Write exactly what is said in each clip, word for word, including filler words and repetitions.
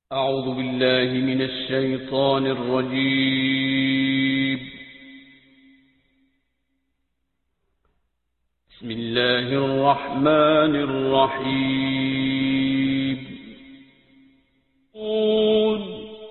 أعوذ بالله من الشيطان الرجيم. بسم الله الرحمن الرحيم. قل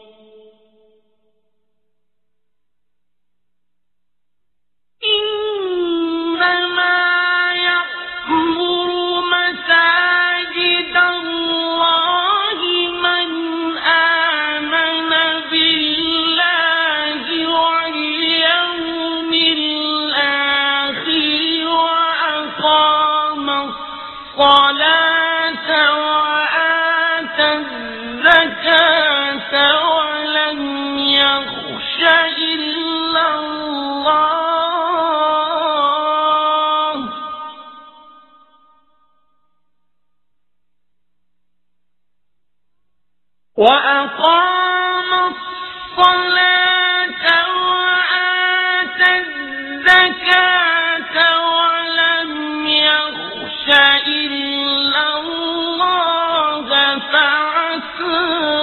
وأقام الصلاة وآتى الزكاة ولم يخش إلا الله فعسى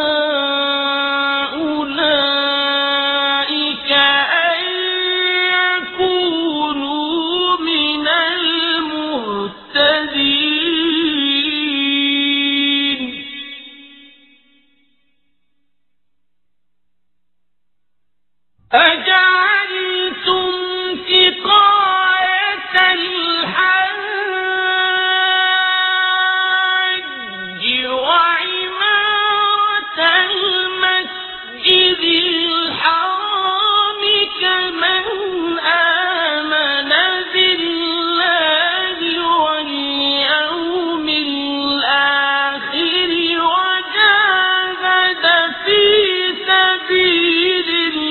أولئك أن يكونوا من المهتدين. أجعلتم سقاية الحاج وعمارة المسجد الحرام كمن آمن بالله واليوم الآخر وجاهد في سبيل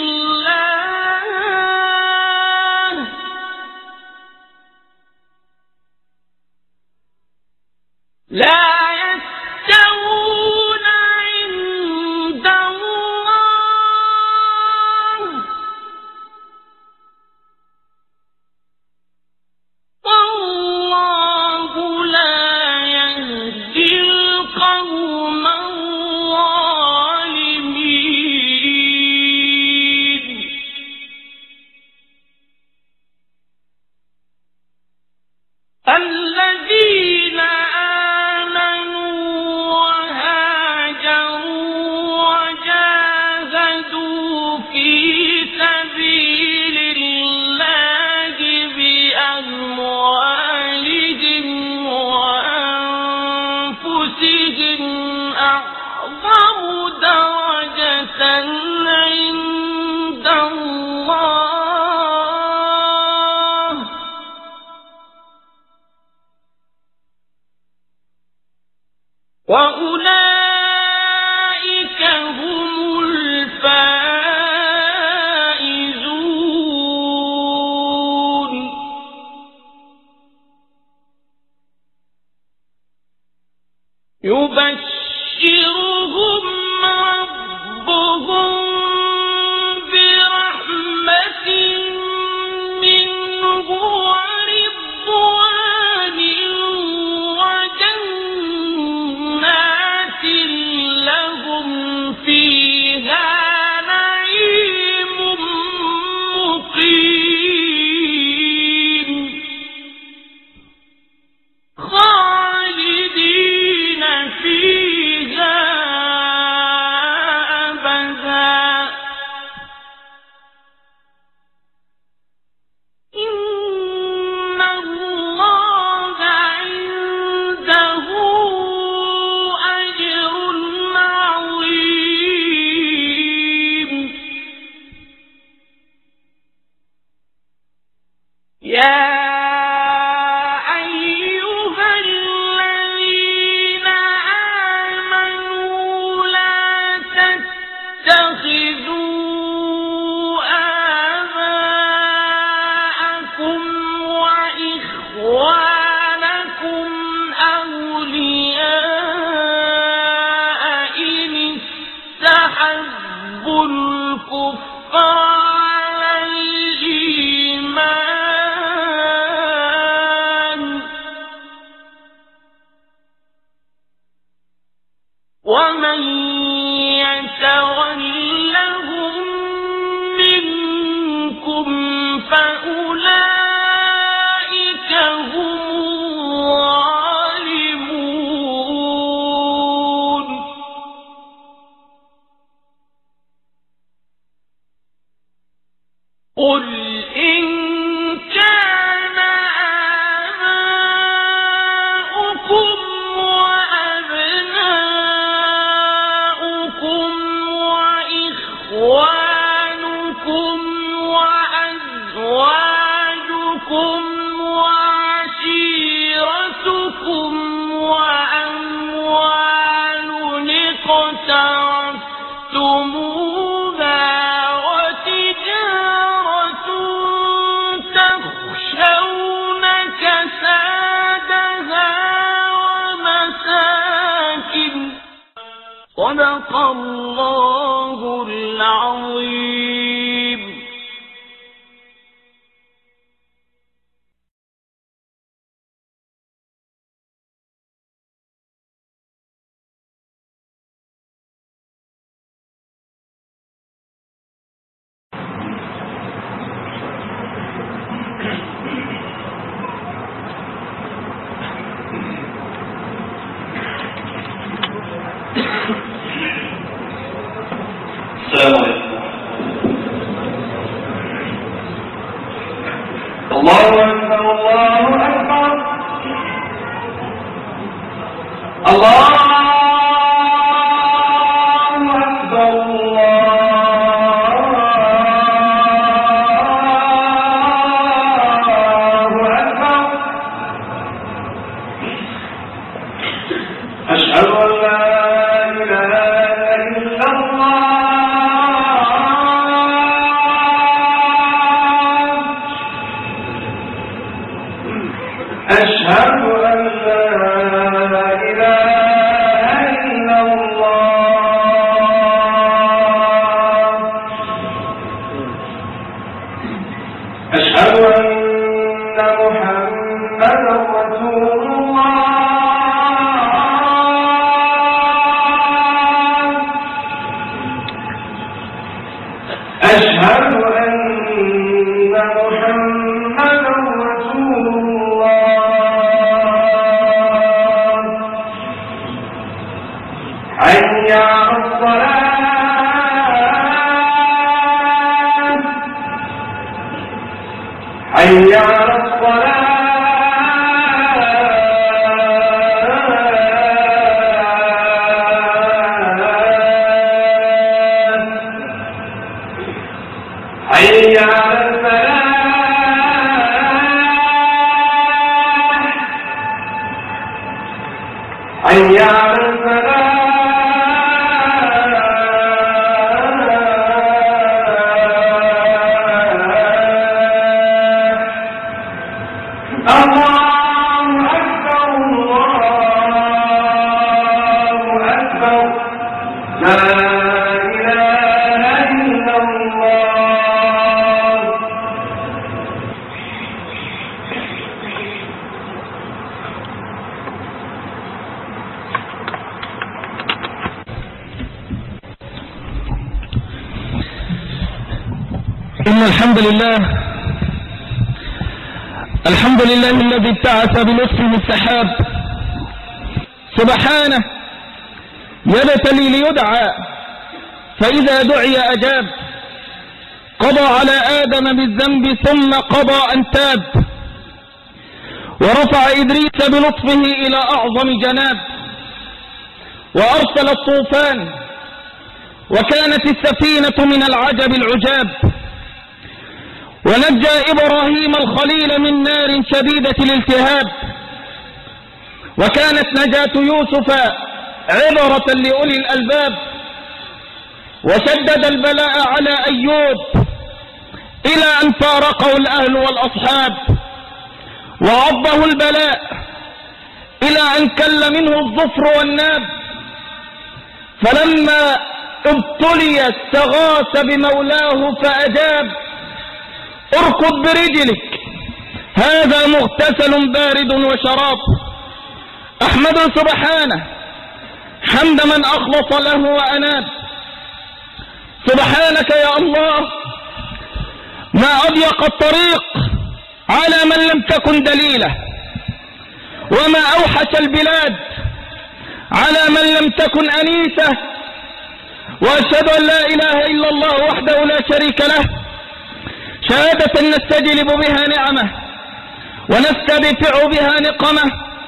لا يستوون عند الله والله لا يهدي القوم الظالمين. الذين عند الله وأولئك هم الفائزون. يبشرهم ربهم برحمة منه ورضوان وجنات لهم فيها نعيم مقيم خالدين فيها أبدا. إن الله عنده أجر عظيم. يا الكفر على الإيمان ومن قل إن كان آباؤكم وأبناؤكم وإخوانكم وأزواجكم وعشيرتكم وأموال اقترفتموها وتجارة تخشون كسادها ومساكن صدق الله العظيم. السلام عليكم. الله أكبر الله أكبر الله أكبر الله أكبر. أشهد أن لا أشهد أن لا إله إلا الله. أشهد أن محمدا رسول الله. أشهد أن محمدا رسول الله. حي على الصلاة حي على الصلاة حي على الفلاح حي على الفلاح. الله أكبر الله أكبر لا إله إلا الله. إن الحمد لله الحمد لله الذي ابتعث بلطفه السحاب سبحانه يبتلي ليدعى فإذا دعي أجاب. قضى على آدم بالذنب ثم قضى أن تاب ورفع إدريس بلطفه إلى أعظم جناب وأرسل الطوفان وكانت السفينة من العجب العجاب ونجى إبراهيم الخليل من نار شديدة الالتهاب وكانت نجاة يوسف عبرة لأولي الألباب وشدد البلاء على أيوب إلى أن فارقه الأهل والأصحاب وعضه البلاء إلى أن كل منه الظفر والناب فلما ابتلي استغاث بمولاه فأجاب اركض برجلك هذا مغتسل بارد وشراب. أحمد سبحانه حمد من أخلص له وأناب. سبحانك يا الله ما أضيق الطريق على من لم تكن دليله وما أوحش البلاد على من لم تكن أنيسه. وأشهد أن لا إله إلا الله وحده لا شريك له شهادة نستجلب بها نعمه ونستدفع بها نقمه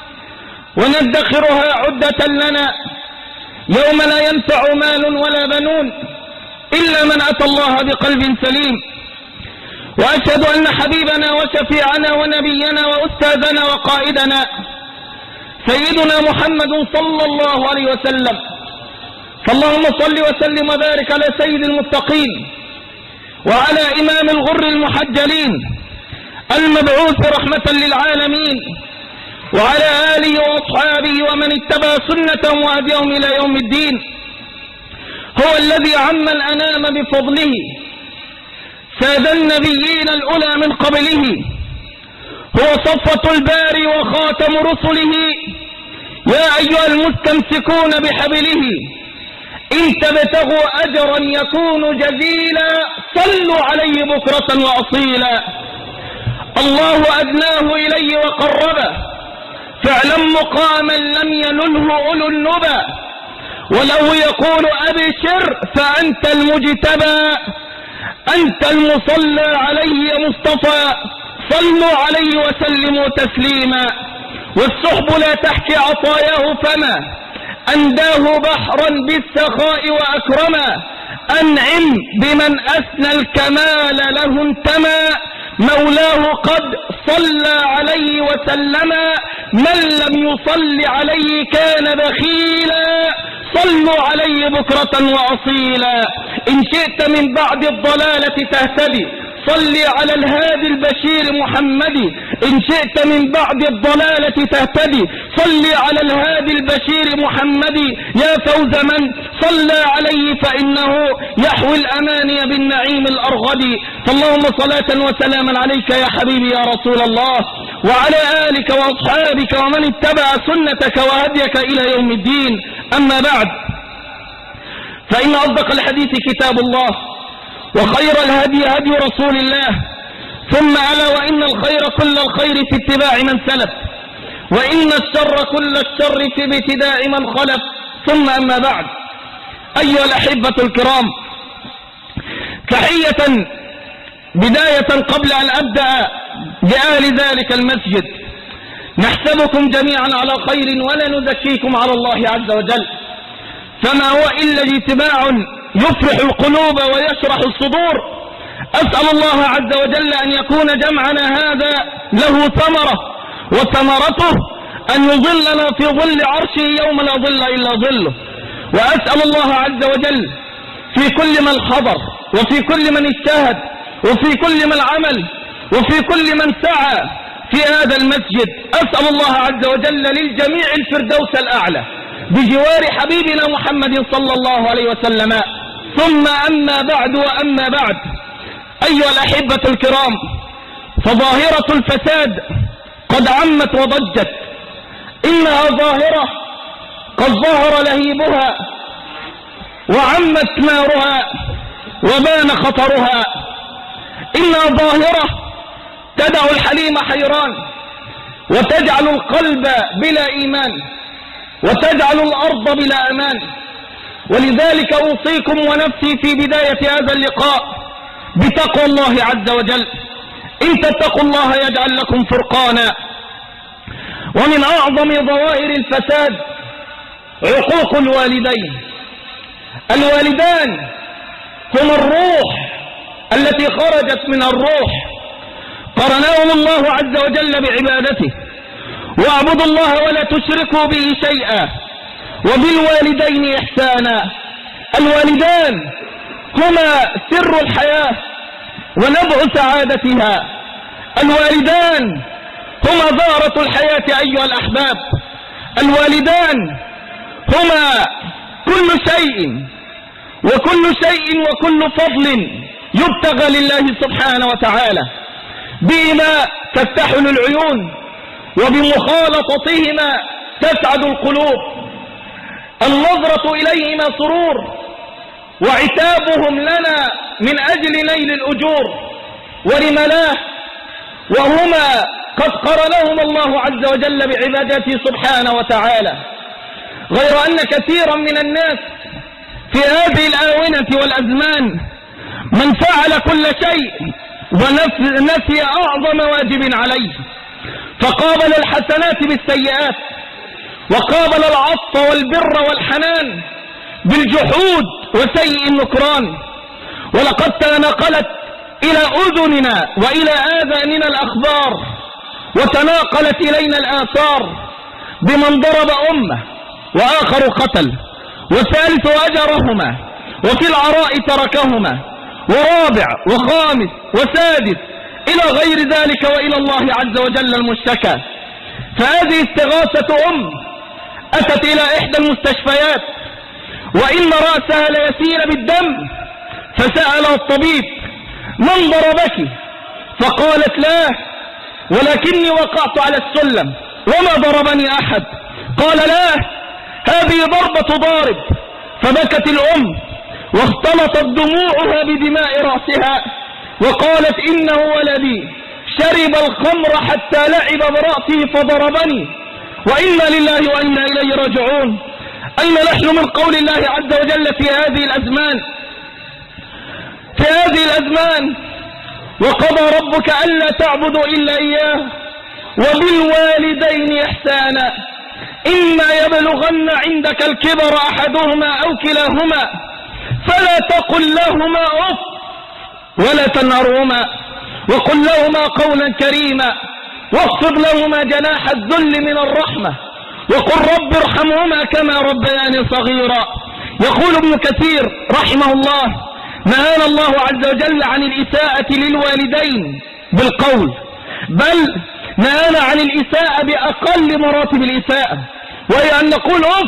وندخرها عدة لنا يوم لا ينفع مال ولا بنون إلا من أتى الله بقلب سليم. وأشهد أن حبيبنا وشفيعنا ونبينا وأستاذنا وقائدنا سيدنا محمد صلى الله عليه وسلم. فاللهم صل وسلم وبارك على سيد المتقين وعلى إمام الغر المحجلين المبعوث رحمة للعالمين وعلى آله وأصحابه ومن اتبع سنتهم وهديهم إلى يوم الدين. هو الذي عم الأنام بفضله، ساد النبيين الأولى من قبله، هو صفة الباري وخاتم رسله. يا أيها المستمسكون بحبله إن تبتغوا أجرا يكون جزيلا صلوا عليه بكرة وأصيلا. الله أدناه إليه وقربه فاعلم مقاما لم ينله أولو النبى، وله يقول أبشر فأنت المجتبى، أنت المصلى عليه يا مصطفى، صلوا عليه وسلموا تسليما. والسحب لا تحكي عطاياه فما أنداه بحرا بالسخاء وأكرما، أنعم بمن أثنى الكمال له انتمى، مولاه قد صلى عليه وسلما، من لم يصل عليه كان بخيلا، صلوا عليه بكرة وأصيلا. إن شئت من بعد الضلالة تهتدي صل على الهادي البشير محمد، إن شئت من بعد الضلالة تهتدي صل على الهادي البشير محمد، يا فوز من صلى عليه فإنه يحوي الأماني بالنعيم الأرغد. فاللهم صلاة وسلاما عليك يا حبيبي يا رسول الله، وعلى آلك وأصحابك ومن اتبع سنتك وهديك إلى يوم الدين. أما بعد، فإن أصدق الحديث كتاب الله، وخير الهدي هدي رسول الله، ثم ألا وإن الخير كل الخير في اتباع من سلف، وإن الشر كل الشر في ابتداء من خلف. ثم أما بعد، أيها الأحبة الكرام، تحية بداية قبل أن أبدأ بآل ذلك المسجد، نحسبكم جميعا على خير ولا نزكيكم على الله عز وجل، فما هو إلا اجتماع يفرح القلوب ويشرح الصدور. أسأل الله عز وجل أن يكون جمعنا هذا له ثمرة، وثمرته أن يظلنا في ظل عرشه يوم لا ظل إلا ظله. وأسأل الله عز وجل في كل من حضر، وفي كل من اجتهد، وفي كل من عمل، وفي كل من سعى في هذا المسجد، أسأل الله عز وجل للجميع الفردوس الأعلى بجوار حبيبنا محمد صلى الله عليه وسلم. ثم أما بعد وأما بعد، أيها الأحبة الكرام، فظاهرة الفساد قد عمت وضجت، إنها ظاهرة قد ظهر لهيبها وعمت نارها وبان خطرها، إنها ظاهرة تدع الحليم حيران، وتجعل القلب بلا إيمان، وتجعل الأرض بلا أمان. ولذلك أوصيكم ونفسي في بداية هذا اللقاء بتقوى الله عز وجل. إن تتقوا الله يجعل لكم فرقانا. ومن أعظم ظواهر الفساد عقوق الوالدين. الوالدان هم الروح التي خرجت من الروح، قرناهم الله عز وجل بعبادته. واعبدوا الله ولا تشركوا به شيئا وبالوالدين إحسانا. الوالدان هما سر الحياة ونبع سعادتها. الوالدان هما زهرة الحياة أيها الأحباب. الوالدان هما كل شيء، وكل شيء وكل فضل يبتغى لله سبحانه وتعالى. بهما تفتحل العيون، وبمخالطتهما تسعد القلوب. النظرة إليهما سرور، وعتابهم لنا من أجل نيل الأجور ولملاه. وهما قد قرنهم الله عز وجل بعبادته سبحانه وتعالى. غير أن كثيرا من الناس في هذه الآونة والأزمان من فعل كل شيء ونسي أعظم واجب عليه، فقابل الحسنات بالسيئات، وقابل العطف والبر والحنان بالجحود وسيء النكران. ولقد تناقلت إلى أذننا وإلى آذاننا الأخبار، وتناقلت إلينا الآثار بمن ضرب أمه وآخر قتل، وثالث أجرهما، وفي العراء تركهما، ورابع وخامس وسادس إلى غير ذلك، وإلى الله عز وجل المشتكى. فهذه استغاثة أم أتت إلى إحدى المستشفيات وإن رأسها ليسيل بالدم، فسأل الطبيب: من ضربك؟ فقالت: لا، ولكني وقعت على السلم وما ضربني أحد. قال: لا، هذه ضربة ضارب. فبكت الأم واختلطت دموعها بدماء رأسها، وقالت: إنه ولدي شرب الخمر حتى لعب برأسه فضربني، وإنا لله وإنا إليه راجعون. أين نحن من قول الله عز وجل في هذه الأزمان في هذه الأزمان وقضى ربك ألا تعبدوا إلا إياه وبالوالدين إحسانا إما يبلغن عندك الكبر أحدهما أو كلاهما فلا تقل لهما أف ولا تنهرهما وقل لهما قولا كريما واخفض لهما جناح الذل من الرحمة وقل رب ارحمهما كما ربياني صغيرا. يقول ابن كثير رحمه الله: نهانا الله عز وجل عن الإساءة للوالدين بالقول، بل نهانا عن الإساءة بأقل مراتب الإساءة وهي أن نقول أف،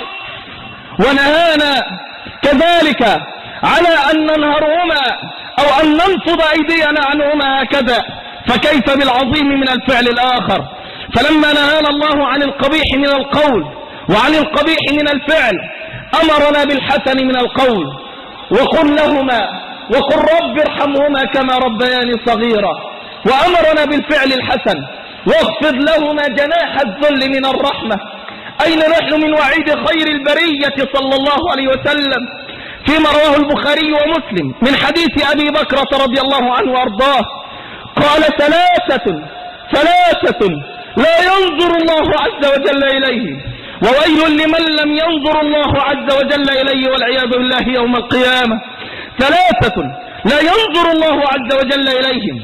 ونهانا كذلك على أن ننهرهما أو أن ننفض أيدينا عنهما هكذا، فكيف بالعظيم من الفعل الآخر؟ فلما نهانا الله عن القبيح من القول وعن القبيح من الفعل أمرنا بالحسن من القول، وقل لهما وقل رب ارحمهما كما ربياني صغيرا، وأمرنا بالفعل الحسن واخفض لهما جناح الذل من الرحمة. أين نحن من وعيد خير البرية صلى الله عليه وسلم فيما رواه البخاري ومسلم من حديث أبي بكرة رضي الله عنه وأرضاه قال: ثلاثة ثلاثة لا ينظر الله عز وجل إليه، وويل لمن لم ينظر الله عز وجل إليه والعياذ بالله يوم القيامة. ثلاثة لا ينظر الله عز وجل إليهم: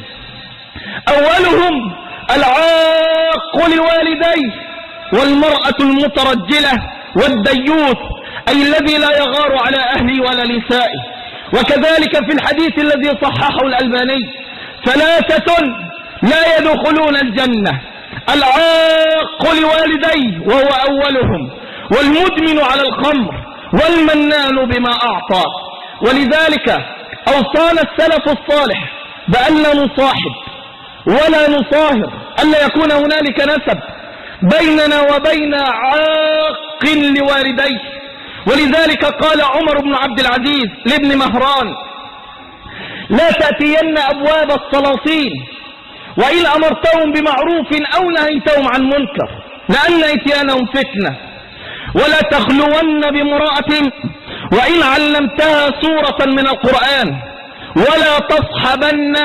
أولهم العاق لوالديه، والمرأة المترجلة، والديوث أي الذي لا يغار على أهله ولا نسائه. وكذلك في الحديث الذي صححه الألباني: ثلاثة لا يدخلون الجنة: العاق لوالديه وهو أولهم، والمدمن على الخمر، والمنان بما أعطى. ولذلك أوصانا السلف الصالح بأن نصاحب ولا نصاهر، ألا يكون هنالك نسب بيننا وبين عاق لوالديه. ولذلك قال عمر بن عبد العزيز لابن مهران: لا تأتين أبواب السلاطين وإن أمرتهم بمعروف أو نهيتهم عن منكر لأن إتيانهم فتنة، ولا تخلون بامرأة وإن علمتها سورة من القرآن، ولا تصحبن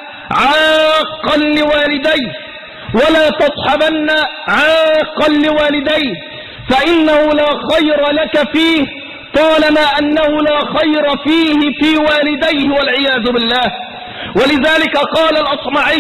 عاقا لوالديه ولا تصحبن عاقا لوالديه فإنه لا خير لك فيه طالما أنه لا خير فيه في والديه والعياذ بالله. ولذلك قال الأصمعي: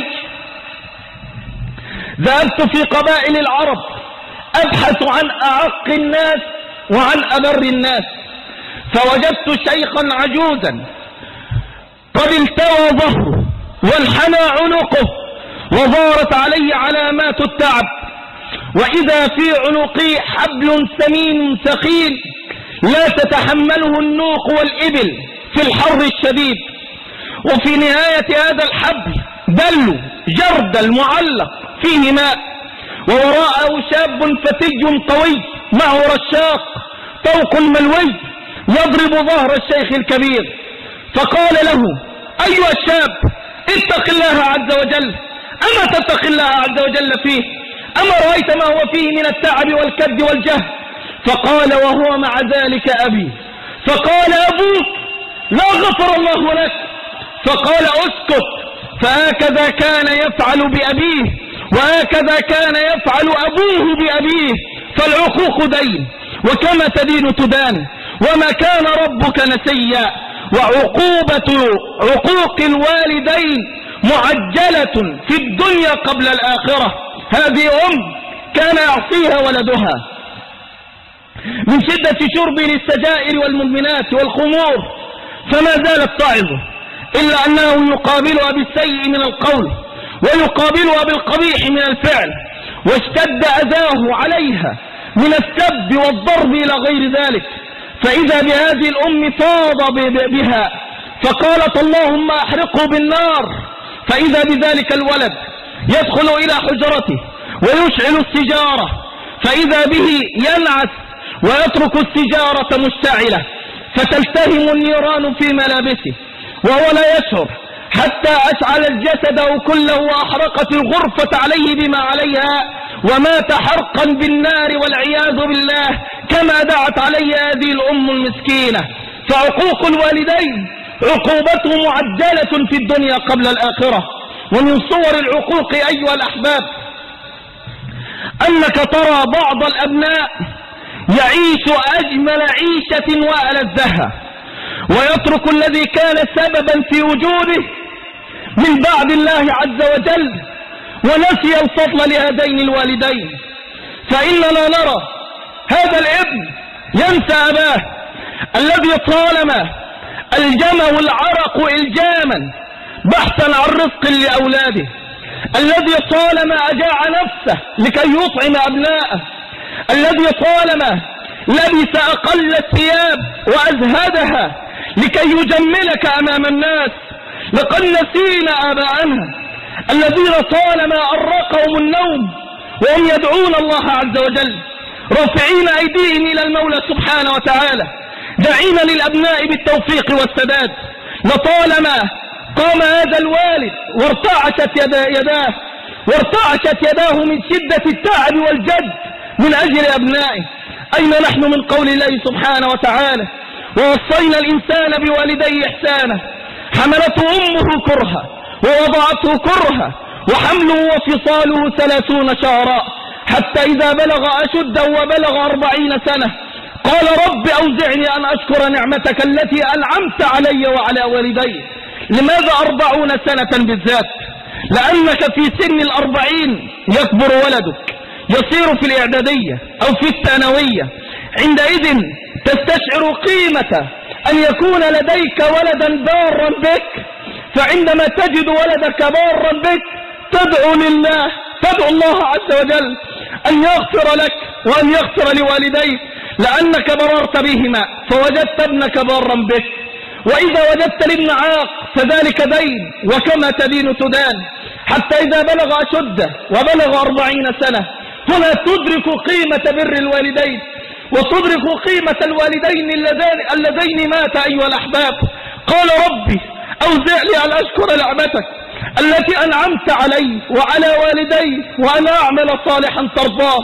ذهبت في قبائل العرب أبحث عن أعق الناس وعن أبر الناس، فوجدت شيخا عجوزا قد التوى ظهره وانحنى عنقه وظهرت عليه علامات التعب، وإذا في عنقه حبل سمين ثقيل لا تتحمله النوق والإبل في الحر الشديد، وفي نهاية هذا الحبل دل جردل معلق فيه ماء، ووراءه شاب فتي طوي معه رشاق طوق ملوي يضرب ظهر الشيخ الكبير، فقال له: أيها الشاب، اتق الله عز وجل، أما تتق الله عز وجل فيه؟ أما رأيت ما هو فيه من التعب والكد والجهد؟ فقال: وهو مع ذلك أبي. فقال: أبوك لا غفر الله لك. فقال: اسكت، فهكذا كان يفعل بأبيه، وهكذا كان يفعل أبوه بأبيه. فالعقوق دين، وكما تدين تدان، وما كان ربك نسيا. وعقوبة عقوق الوالدين معجلة في الدنيا قبل الآخرة. هذه أم كان يعصيها ولدها من شدة شرب للسجائر والمدمنات والخمور، فما زالت تعظه، إلا أنه يقابلها بالسيء من القول ويقابلها بالقبيح من الفعل، واشتد أذاه عليها من السب والضرب إلى غير ذلك. فإذا بهذه الأم فاض بها فقالت اللهم أحرقه بالنار. فإذا بذلك الولد يدخل إلى حجرته ويشعل السجارة، فإذا به ينعس ويترك السجارة مشتعلة فتلتهم النيران في ملابسه وهو لا يشعر، حتى أشعل الجسد كله وأحرقت الغرفة عليه بما عليها ومات حرقا بالنار والعياذ بالله، كما دعت عليه هذه الأم المسكينة. فعقوق الوالدين عقوبته معجلة في الدنيا قبل الآخرة. ومن صور العقوق أيها الأحباب أنك ترى بعض الأبناء يعيش أجمل عيشة وألذها، ويترك الذي كان سببا في وجوده من بعد الله عز وجل، ونسي الفضل لهذين الوالدين. فإننا نرى هذا الابن ينسى أباه الذي طالما ألجمه العرق إلجاما بحثا عن رزق لأولاده، الذي طالما أجاع نفسه لكي يطعم أبناءه، الذي طالما لبس أقل الثياب وأزهدها لكي يجملك أمام الناس. لقد نسينا آباءنا الذين طالما أرقهم النوم وهم يدعون الله عز وجل رافعين أيديهم إلى المولى سبحانه وتعالى، داعين للأبناء بالتوفيق والسداد. لطالما قام هذا الوالد وارتعشت يداه وارتعشت يداه من شدة التعب والجد من أجل أبنائه. أين نحن من قول الله سبحانه وتعالى ووصينا الإنسان بوالديه إحسانا حملته أمه كرها ووضعته كرها وحمله وفصاله ثلاثون شهرا حتى إذا بلغ أشده وبلغ أربعين سنة قال رب أوزعني أن أشكر نعمتك التي أنعمت علي وعلى والدي. لماذا أربعون سنة بالذات؟ لأنك في سن الأربعين يكبر ولدك، يصير في الإعدادية أو في الثانوية، عندئذ تستشعر قيمة أن يكون لديك ولدا بارا بك. فعندما تجد ولدك بارا بك تدعو لله، تدعو الله عز وجل أن يغفر لك وأن يغفر لوالديك لأنك بررت بهما فوجدت ابنك بارا بك. وإذا وجدت الابن عاق فذلك دين، وكما تدين تدان، حتى إذا بلغ أشده وبلغ أربعين سنة هنا تدرك قيمة بر الوالدين وتدرك قيمة الوالدين اللذين مات أيها الأحباب. قال ربي أوزعني أن أشكر نعمتك التي أنعمت علي وعلى والدي وأن أعمل صالحا ترضاه.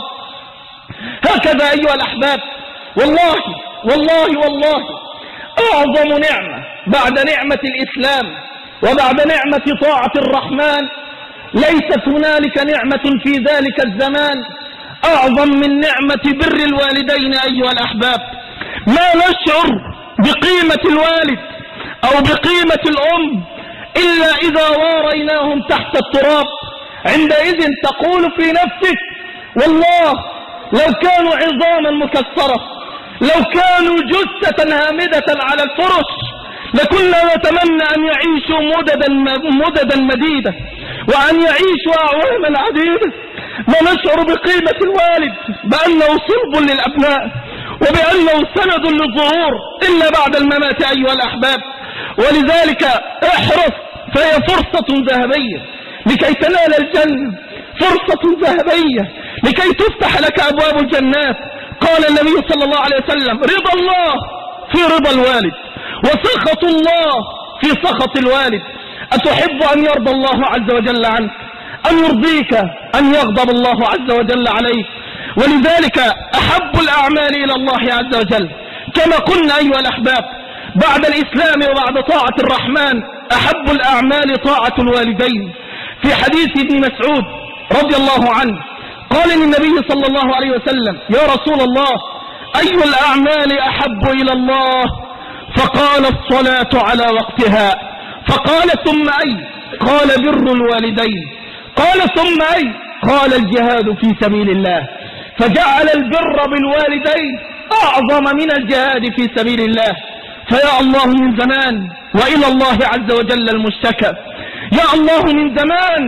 هكذا أيها الأحباب والله والله والله أعظم نعمة بعد نعمة الإسلام وبعد نعمة طاعة الرحمن ليست هنالك نعمة في ذلك الزمان أعظم من نعمة بر الوالدين أيها الأحباب. ما نشعر بقيمة الوالد أو بقيمة الأم إلا إذا واريناهم تحت التراب. عندئذ تقول في نفسك والله لو كانوا عظاما مكسرة، لو كانوا جثة هامدة على الفرش لكنا نتمنى أن يعيشوا مددا مددا مديدة وأن يعيشوا أعواما عديدة. ما نشعر بقيمة الوالد بأنه صلب للأبناء وبأنه سند للظهور إلا بعد الممات أيها الأحباب. ولذلك احرص، فهي فرصة ذهبية لكي تنال الجنة، فرصة ذهبية لكي تفتح لك أبواب الجنات. قال النبي صلى الله عليه وسلم رضا الله في رضا الوالد وسخط الله في سخط الوالد. أتحب أن يرضى الله عز وجل عنك أن يرضيك أن يغضب الله عز وجل عليك؟ ولذلك أحب الأعمال إلى الله عز وجل كما قلنا أيها الأحباب بعد الإسلام وبعد طاعة الرحمن أحب الأعمال طاعة الوالدين. في حديث ابن مسعود رضي الله عنه قال للنبي صلى الله عليه وسلم: يا رسول الله، أي الأعمال أحب إلى الله؟ فقال: الصلاة على وقتها. فقال: ثم أي؟ قال: بر الوالدين. قال: ثم أي؟ قال: الجهاد في سبيل الله. فجعل البر بالوالدين أعظم من الجهاد في سبيل الله. فيا الله من زمان وإلى الله عز وجل المشتكى. يا الله من زمان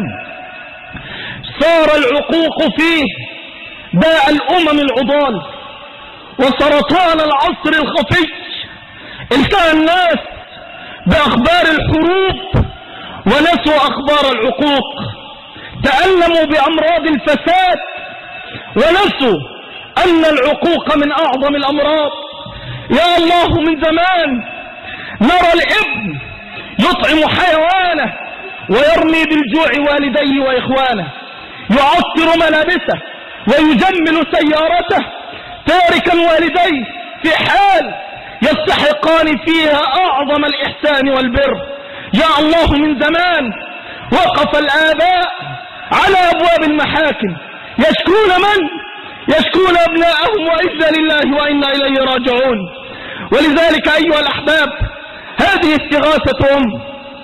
صار العقوق فيه داء الأمم العضال وسرطان العصر الخفي. التهى الناس بأخبار الحروب ونسوا أخبار العقوق، تألموا بأمراض الفساد ونسوا أن العقوق من أعظم الأمراض. يا الله من زمان نرى الابن يطعم حيوانه ويرمي بالجوع والديه وإخوانه، يعطر ملابسه ويجمل سيارته، تاركا والديه في حال يستحقان فيها أعظم الإحسان والبر. يا الله من زمان وقف الآباء على أبواب المحاكم يشكون من؟ يشكون أبناءهم، وإنا لله وإنا إليه راجعون. ولذلك أيها الأحباب، هذه استغاثة أم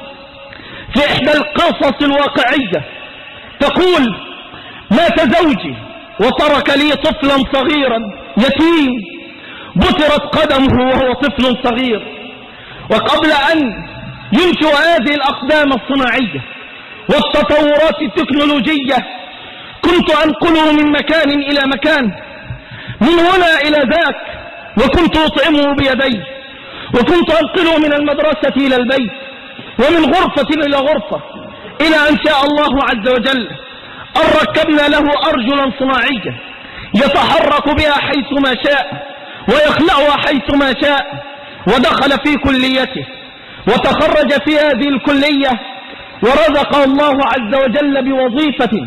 في إحدى القصص الواقعية تقول: مات زوجي وترك لي طفلا صغيرا يتيم بترت قدمه وهو طفل صغير، وقبل أن ينشئ هذه الأقدام الصناعية والتطورات التكنولوجية كنت أنقله من مكان إلى مكان، من هنا إلى ذاك، وكنت أطعمه بيدي، وكنت أنقله من المدرسة إلى البيت، ومن غرفة إلى غرفة، إلى أن شاء الله عز وجل أن ركبنا له أرجلا صناعية يتحرك بها حيث ما شاء ويخلعها حيث ما شاء، ودخل في كليته وتخرج في هذه الكلية، ورزقه الله عز وجل بوظيفة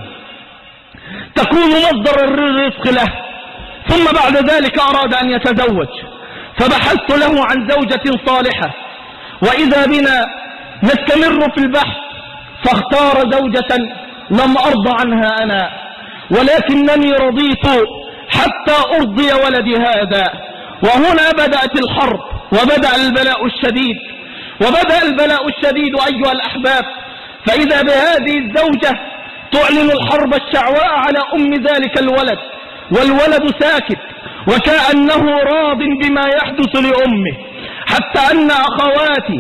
تكون مصدر الرزق له. ثم بعد ذلك أراد أن يتزوج، فبحثت له عن زوجة صالحة، وإذا بنا نستمر في البحث، فاختار زوجة لم أرضى عنها أنا، ولكنني رضيت حتى أرضي ولدي هذا. وهنا بدأت الحرب وبدأ البلاء الشديد، وبدأ البلاء الشديد أيها الأحباب. فإذا بهذه الزوجة تعلن الحرب الشعواء على أم ذلك الولد، والولد ساكت وكأنه راض بما يحدث لأمه، حتى أن أخواتي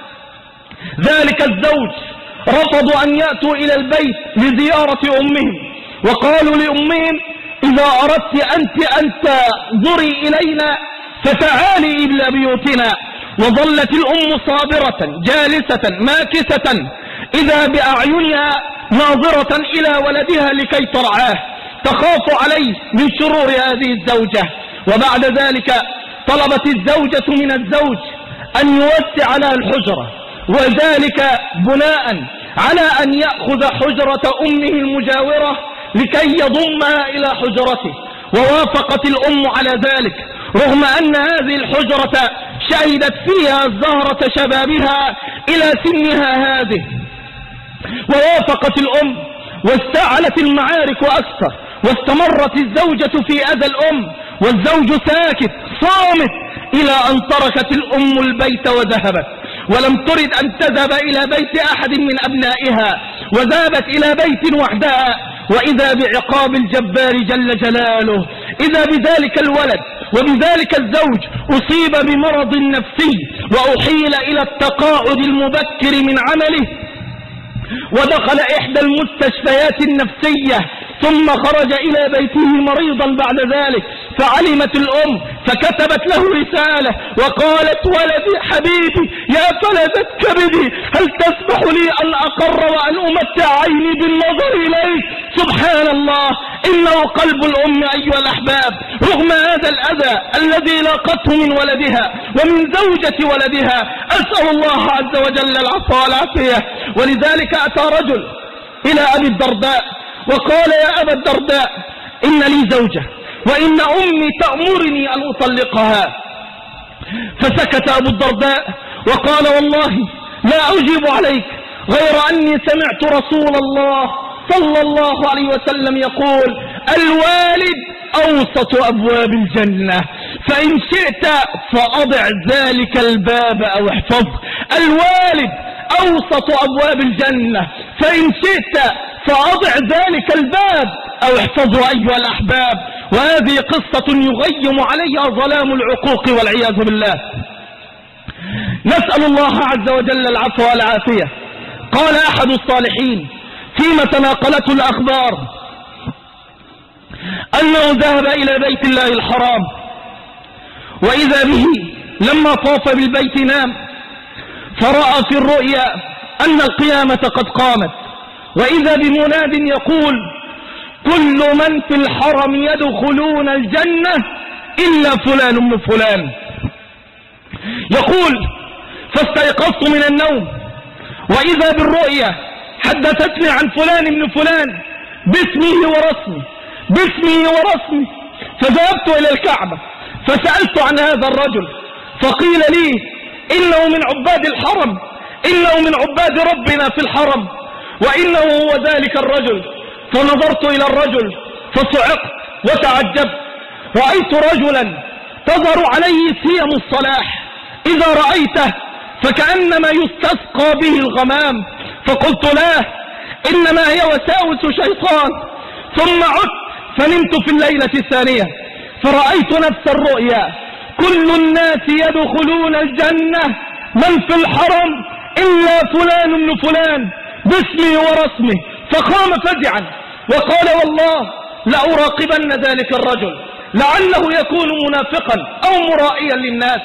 ذلك الزوج رفضوا أن يأتوا إلى البيت لزيارة أمهم، وقالوا لأمهم: إذا أردت أنت أن تنظري إلينا فتعالي إلى بيوتنا. وظلت الأم صابرة جالسة ماكسة إذا بأعينها ناظرة إلى ولدها لكي ترعاه، تخاف عليه من شرور هذه الزوجة. وبعد ذلك طلبت الزوجة من الزوج أن يوسع لها الحجرة، وذلك بناء على أن يأخذ حجرة أمه المجاورة لكي يضمها إلى حجرته. ووافقت الأم على ذلك، رغم أن هذه الحجرة شهدت فيها زهرة شبابها إلى سنها هذه. ووافقت الأم واستعلت المعارك أكثر، واستمرت الزوجة في أذى الأم والزوج ساكت صامت، إلى أن تركت الأم البيت وذهبت، ولم ترد أن تذهب إلى بيت أحد من أبنائها، وذهبت إلى بيت وحدها، وإذا بعقاب الجبار جل جلاله، إذا بذلك الولد وبذلك الزوج أصيب بمرض نفسي، وأحيل إلى التقاعد المبكر من عمله، ودخل إحدى المستشفيات النفسية، ثم خرج إلى بيته مريضا بعد ذلك. فعلمت الأم فكتبت له رسالة وقالت: ولدي حبيبي يا فلذة كبدي، هل تسمح لي أن أقر وأن أمتع عيني بالنظر إليك؟ سبحان الله، إنه قلب الأم أيها الأحباب، رغم هذا الأذى الذي لاقته من ولدها ومن زوجة ولدها. أسأل الله عز وجل العفو والعافية. ولذلك أتى رجل إلى أبي الدرداء وقال: يا أبا الدرداء، إن لي زوجة وإن أمي تأمرني أن أطلقها. فسكت أبو الدرداء وقال: والله لا أجيب عليك غير أني سمعت رسول الله صلى الله عليه وسلم يقول: الوالد أوسط أبواب الجنة، فإن شئت فأضع ذلك الباب أو احفظه. الوالد أوسط أبواب الجنة، فإن شئت فأضع ذلك الباب أو احفظه أيها الأحباب. وهذه قصة يغيم عليها ظلام العقوق والعياذ بالله. نسأل الله عز وجل العفو والعافية. قال أحد الصالحين فيما تناقلته الأخبار أنه ذهب إلى بيت الله الحرام، وإذا به لما طاف بالبيت نام، فرأى في الرؤيا أن القيامة قد قامت، وإذا بمناد يقول: كل من في الحرم يدخلون الجنة إلا فلان من فلان. يقول: فاستيقظت من النوم وإذا بالرؤيا حدثتني عن فلان من فلان باسمه ورسمه باسمه ورسمه. فذهبت إلى الكعبة فسألت عن هذا الرجل، فقيل لي: إنه من عباد الحرم، إنه من عباد ربنا في الحرم، وإنه هو ذلك الرجل. فنظرت إلى الرجل فصعقت وتعجبت. رأيت رجلا تظهر عليه سيم الصلاح، إذا رأيته فكأنما يستسقى به الغمام. فقلت له: إنما هي وساوس شيطان. ثم عدت فنمت في الليلة الثانية فرأيت نفس الرؤيا: كل الناس يدخلون الجنة من في الحرم إلا فلان من فلان باسمه ورسمه. فقام فزعا وقال: والله لأراقبن ذلك الرجل لعله يكون منافقا أو مرائيا للناس.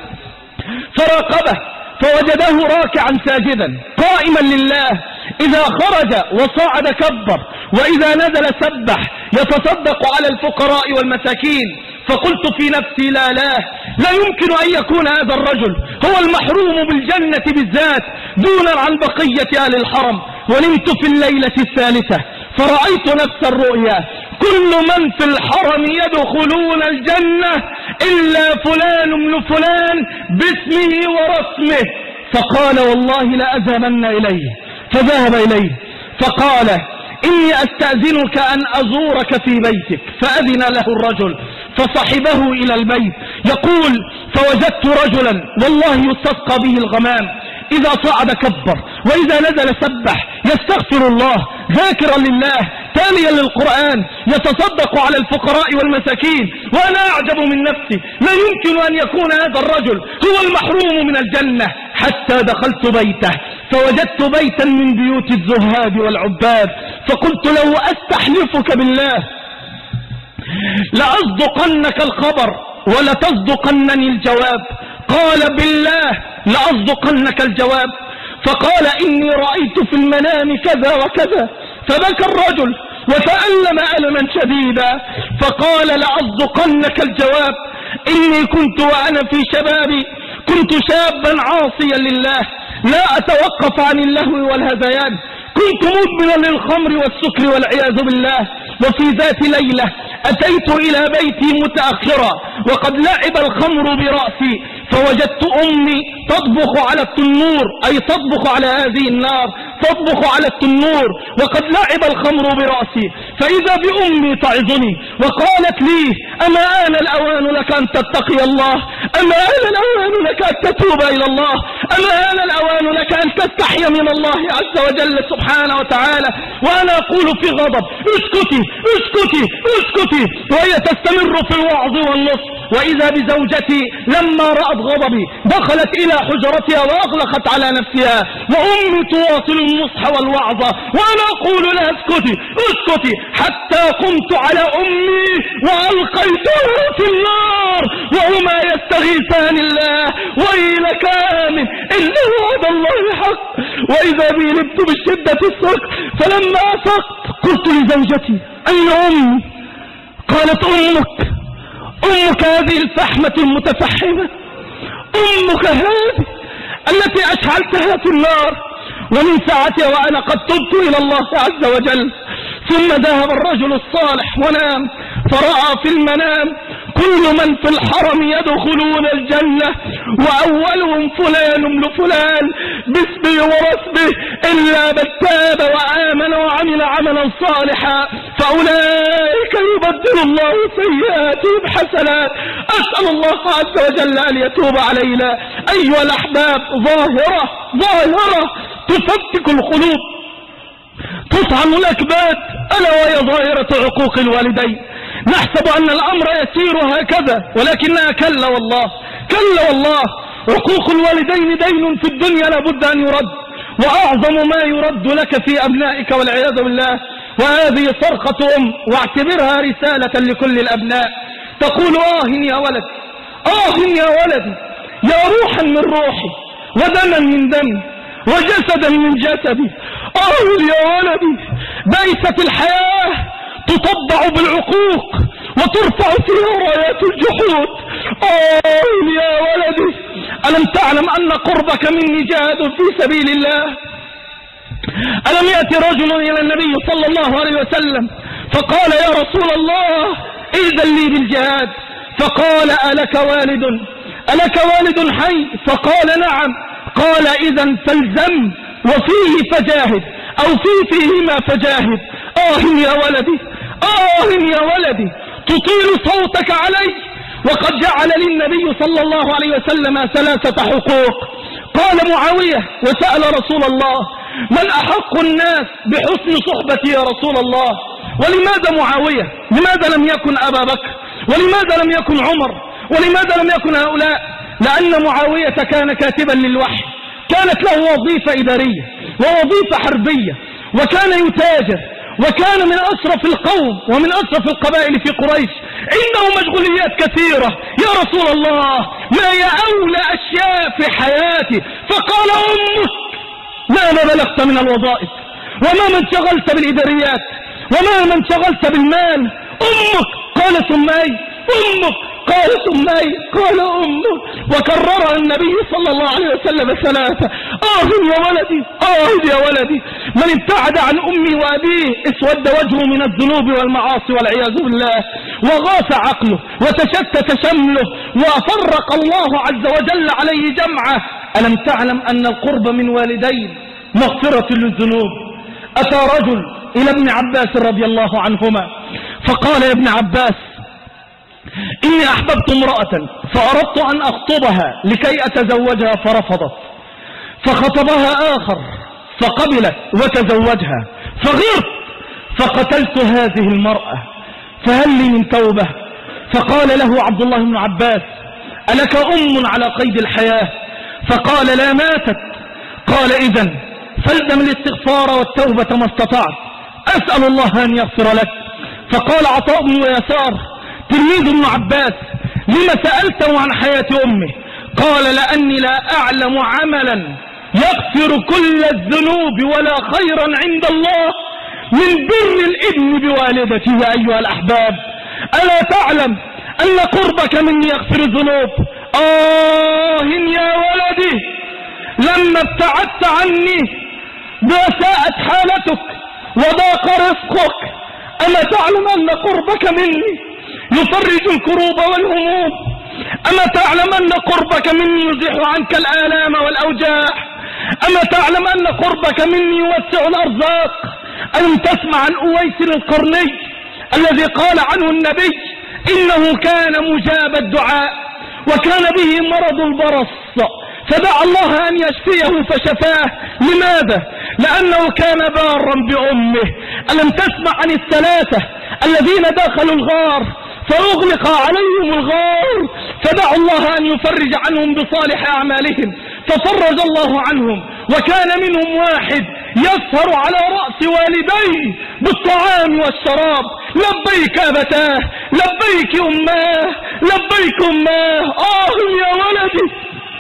فراقبه فوجده راكعا ساجدا قائما لله، إذا خرج وصعد كبر، وإذا نزل سبح، يتصدق على الفقراء والمساكين. فقلت في نفسي: لا لا لا يمكن أن يكون هذا الرجل هو المحروم بالجنة بالذات دونا عن بقية أهل الحرم. ونمت في الليلة الثالثة فرأيت نفس الرؤيا: كل من في الحرم يدخلون الجنة إلا فلان من فلان باسمه ورسمه. فقال: والله لأذهبن إليه. فذهب إليه فقال: إني أستأذنك أن أزورك في بيتك. فأذن له الرجل فصحبه إلى البيت. يقول: فوجدت رجلا والله يستسقى به الغمام، إذا صعد كبر وإذا نزل سبح، يستغفر الله، ذاكرا لله، تاليا للقرآن، يتصدق على الفقراء والمساكين. وأنا أعجب من نفسي، لا يمكن أن يكون هذا الرجل هو المحروم من الجنة. حتى دخلت بيته فوجدت بيتا من بيوت الزهاد والعباد. فقلت له: أستحلفك بالله لأصدقنك الخبر ولتصدقنني الجواب. قال: بالله لأصدقنك الجواب. فقال: إني رأيت في المنام كذا وكذا. فبكى الرجل وتألم ألما شديدا. فقال: لأصدقنك الجواب. إني كنت وأنا في شبابي كنت شابا عاصيا لله، لا أتوقف عن اللهو والهذيان، كنت مدمنا للخمر والسكر والعياذ بالله. وفي ذات ليلة أتيت إلى بيتي متأخرا وقد لعب الخمر برأسي، فوجدت أمي تطبخ على التنور، أي تطبخ على هذه النار، تطبخ على التنور وقد لعب الخمر برأسي. فإذا بأمي تعظني وقالت لي: أما آن الأوان لك أن تتقي الله، أما آن الأوان لك أن تتوب إلى الله، أما آن الأوان لك أن تستحي من الله عز وجل سبحانه وتعالى. وأنا أقول في غضب: اسكتي اسكتي اسكتي، وهي تستمر في الوعظ والنصح. وإذا بزوجتي لما رأت غضبي دخلت إلى حجرتها وأغلقت على نفسها، وأمي تواصل النصح والوعظ وأنا أقول لها: اسكتي اسكتي، حتى قمت على أمي وألقيتها في النار وهما يستغيثان الله: ويلك آمن إن وعد الله حق. وإذا بي نبت بالشدة السكر، فلما أفقت قلت لزوجتي: أين أمي؟ قالت: أمك أمك هذه الفحمة المتفحمة، أمك هذه التي أشعلتها في النار. ومن ساعتها وأنا قد تبت إلى الله عز وجل. ثم ذهب الرجل الصالح ونام، فرأى في المنام كل من في الحرم يدخلون الجنة وأولهم فلان لفلان باسمه ورسمه إلا من تاب وآمن وعمل عملا صالحا فأولئك يبدل الله سيئاتهم حسنات. أسأل الله عز وجل أن يتوب علينا. أيها الأحباب، ظاهرة ظاهرة تفتك القلوب، تطعن الأكباد، ألا وهي ظاهرة عقوق الوالدين. نحسب أن الأمر يسير هكذا، ولكنها كلا والله، كلا والله. عقوق الوالدين دين في الدنيا لابد أن يرد، وأعظم ما يرد لك في أبنائك والعياذ بالله. وهذه صرخة أم، واعتبرها رسالة لكل الأبناء. تقول آه يا ولد، آه يا ولدي، يا روحا من روحي ودما من دمي وجسدا من جسدي. آه يا ولدي، بئست الحياة تطبع بالعقوق وترفع فيها رايات الجحود. آه يا ولدي، ألم تعلم أن قربك مني جهاد في سبيل الله؟ ألم يأتي رجل إلى النبي صلى الله عليه وسلم فقال يا رسول الله إذن لي بالجهاد، فقال ألك والد ألك والد حي؟ فقال نعم. قال إذن فالزم وفيه فجاهد أو في فيهما فجاهد. آه يا ولدي، آه يا ولدي، تطيل صوتك علي وقد جعل للنبي صلى الله عليه وسلم ثلاثة حقوق. قال معاوية وسأل رسول الله من أحق الناس بحسن صحبتي يا رسول الله؟ ولماذا معاوية؟ لماذا لم يكن أبا بكر؟ ولماذا لم يكن عمر؟ ولماذا لم يكن هؤلاء؟ لأن معاوية كان كاتبا للوحي، كانت له وظيفة إدارية ووظيفة حربية، وكان يتاجر، وكان من أشرف القوم ومن أشرف القبائل في قريش، عنده مشغوليات كثيرة. يا رسول الله، ما هي أولى أشياء في حياتي؟ فقال أمك. ماذا بلغت من الوظائف؟ وما من شغلت بالإداريات؟ وما من شغلت بالمال؟ أمك. قال ثم أي؟ أمك. قال ثم أي؟ قال أمك. وكررها النبي صلى الله عليه وسلم ثلاثة. آه يا ولدي، آه يا ولدي، من ابتعد عن أمي وأبيه اسود وجهه من الذنوب والمعاصي والعياذ بالله، وغاث عقله وتشتت شمله وفرق الله عز وجل عليه جمعه. ألم تعلم أن القرب من والدين مغفرة للذنوب؟ أتى رجل إلى ابن عباس رضي الله عنهما فقال يا ابن عباس إني أحببت امرأة فأردت أن أخطبها لكي أتزوجها فرفضت، فخطبها آخر فقبلت وتزوجها، فغرت فقتلت هذه المرأة، فهل لي من توبة؟ فقال له عبد الله بن عباس ألك أم على قيد الحياة؟ فقال لا، ماتت. قال إذن فالزم الاستغفار والتوبة ما استطعت، أسأل الله أن يغفر لك. فقال عطاء بن يسار تلميذ ابن عباس لما سألته عن حياة أمه؟ قال لأني لا أعلم عملا يغفر كل الذنوب ولا خيرا عند الله من بر الابن بوالدته. يا أيها الأحباب، ألا تعلم أن قربك مني يغفر الذنوب؟ آه يا ولدي، لما ابتعدت عني بساءت حالتك وضاق رزقك، أما تعلم أن قربك مني يفرج الكروب والهموم؟ أما تعلم أن قربك مني يزيح عنك الآلام والأوجاع؟ أما تعلم أن قربك مني يوسع الأرزاق؟ ألم تسمع عن أويس القرني الذي قال عنه النبي إنه كان مجاب الدعاء وكان به مرض البرص فدعا الله أن يشفيه فشفاه؟ لماذا؟ لأنه كان بارا بأمه. ألم تسمع عن الثلاثة الذين دخلوا الغار فأغلق عليهم الغار فدعوا الله أن يفرج عنهم بصالح أعمالهم ففرج الله عنهم، وكان منهم واحد يسهر على رأس والديه بالطعام والشراب. لبيك أبتاه، لبيك أماه، لبيك أماه. آه يا ولدي،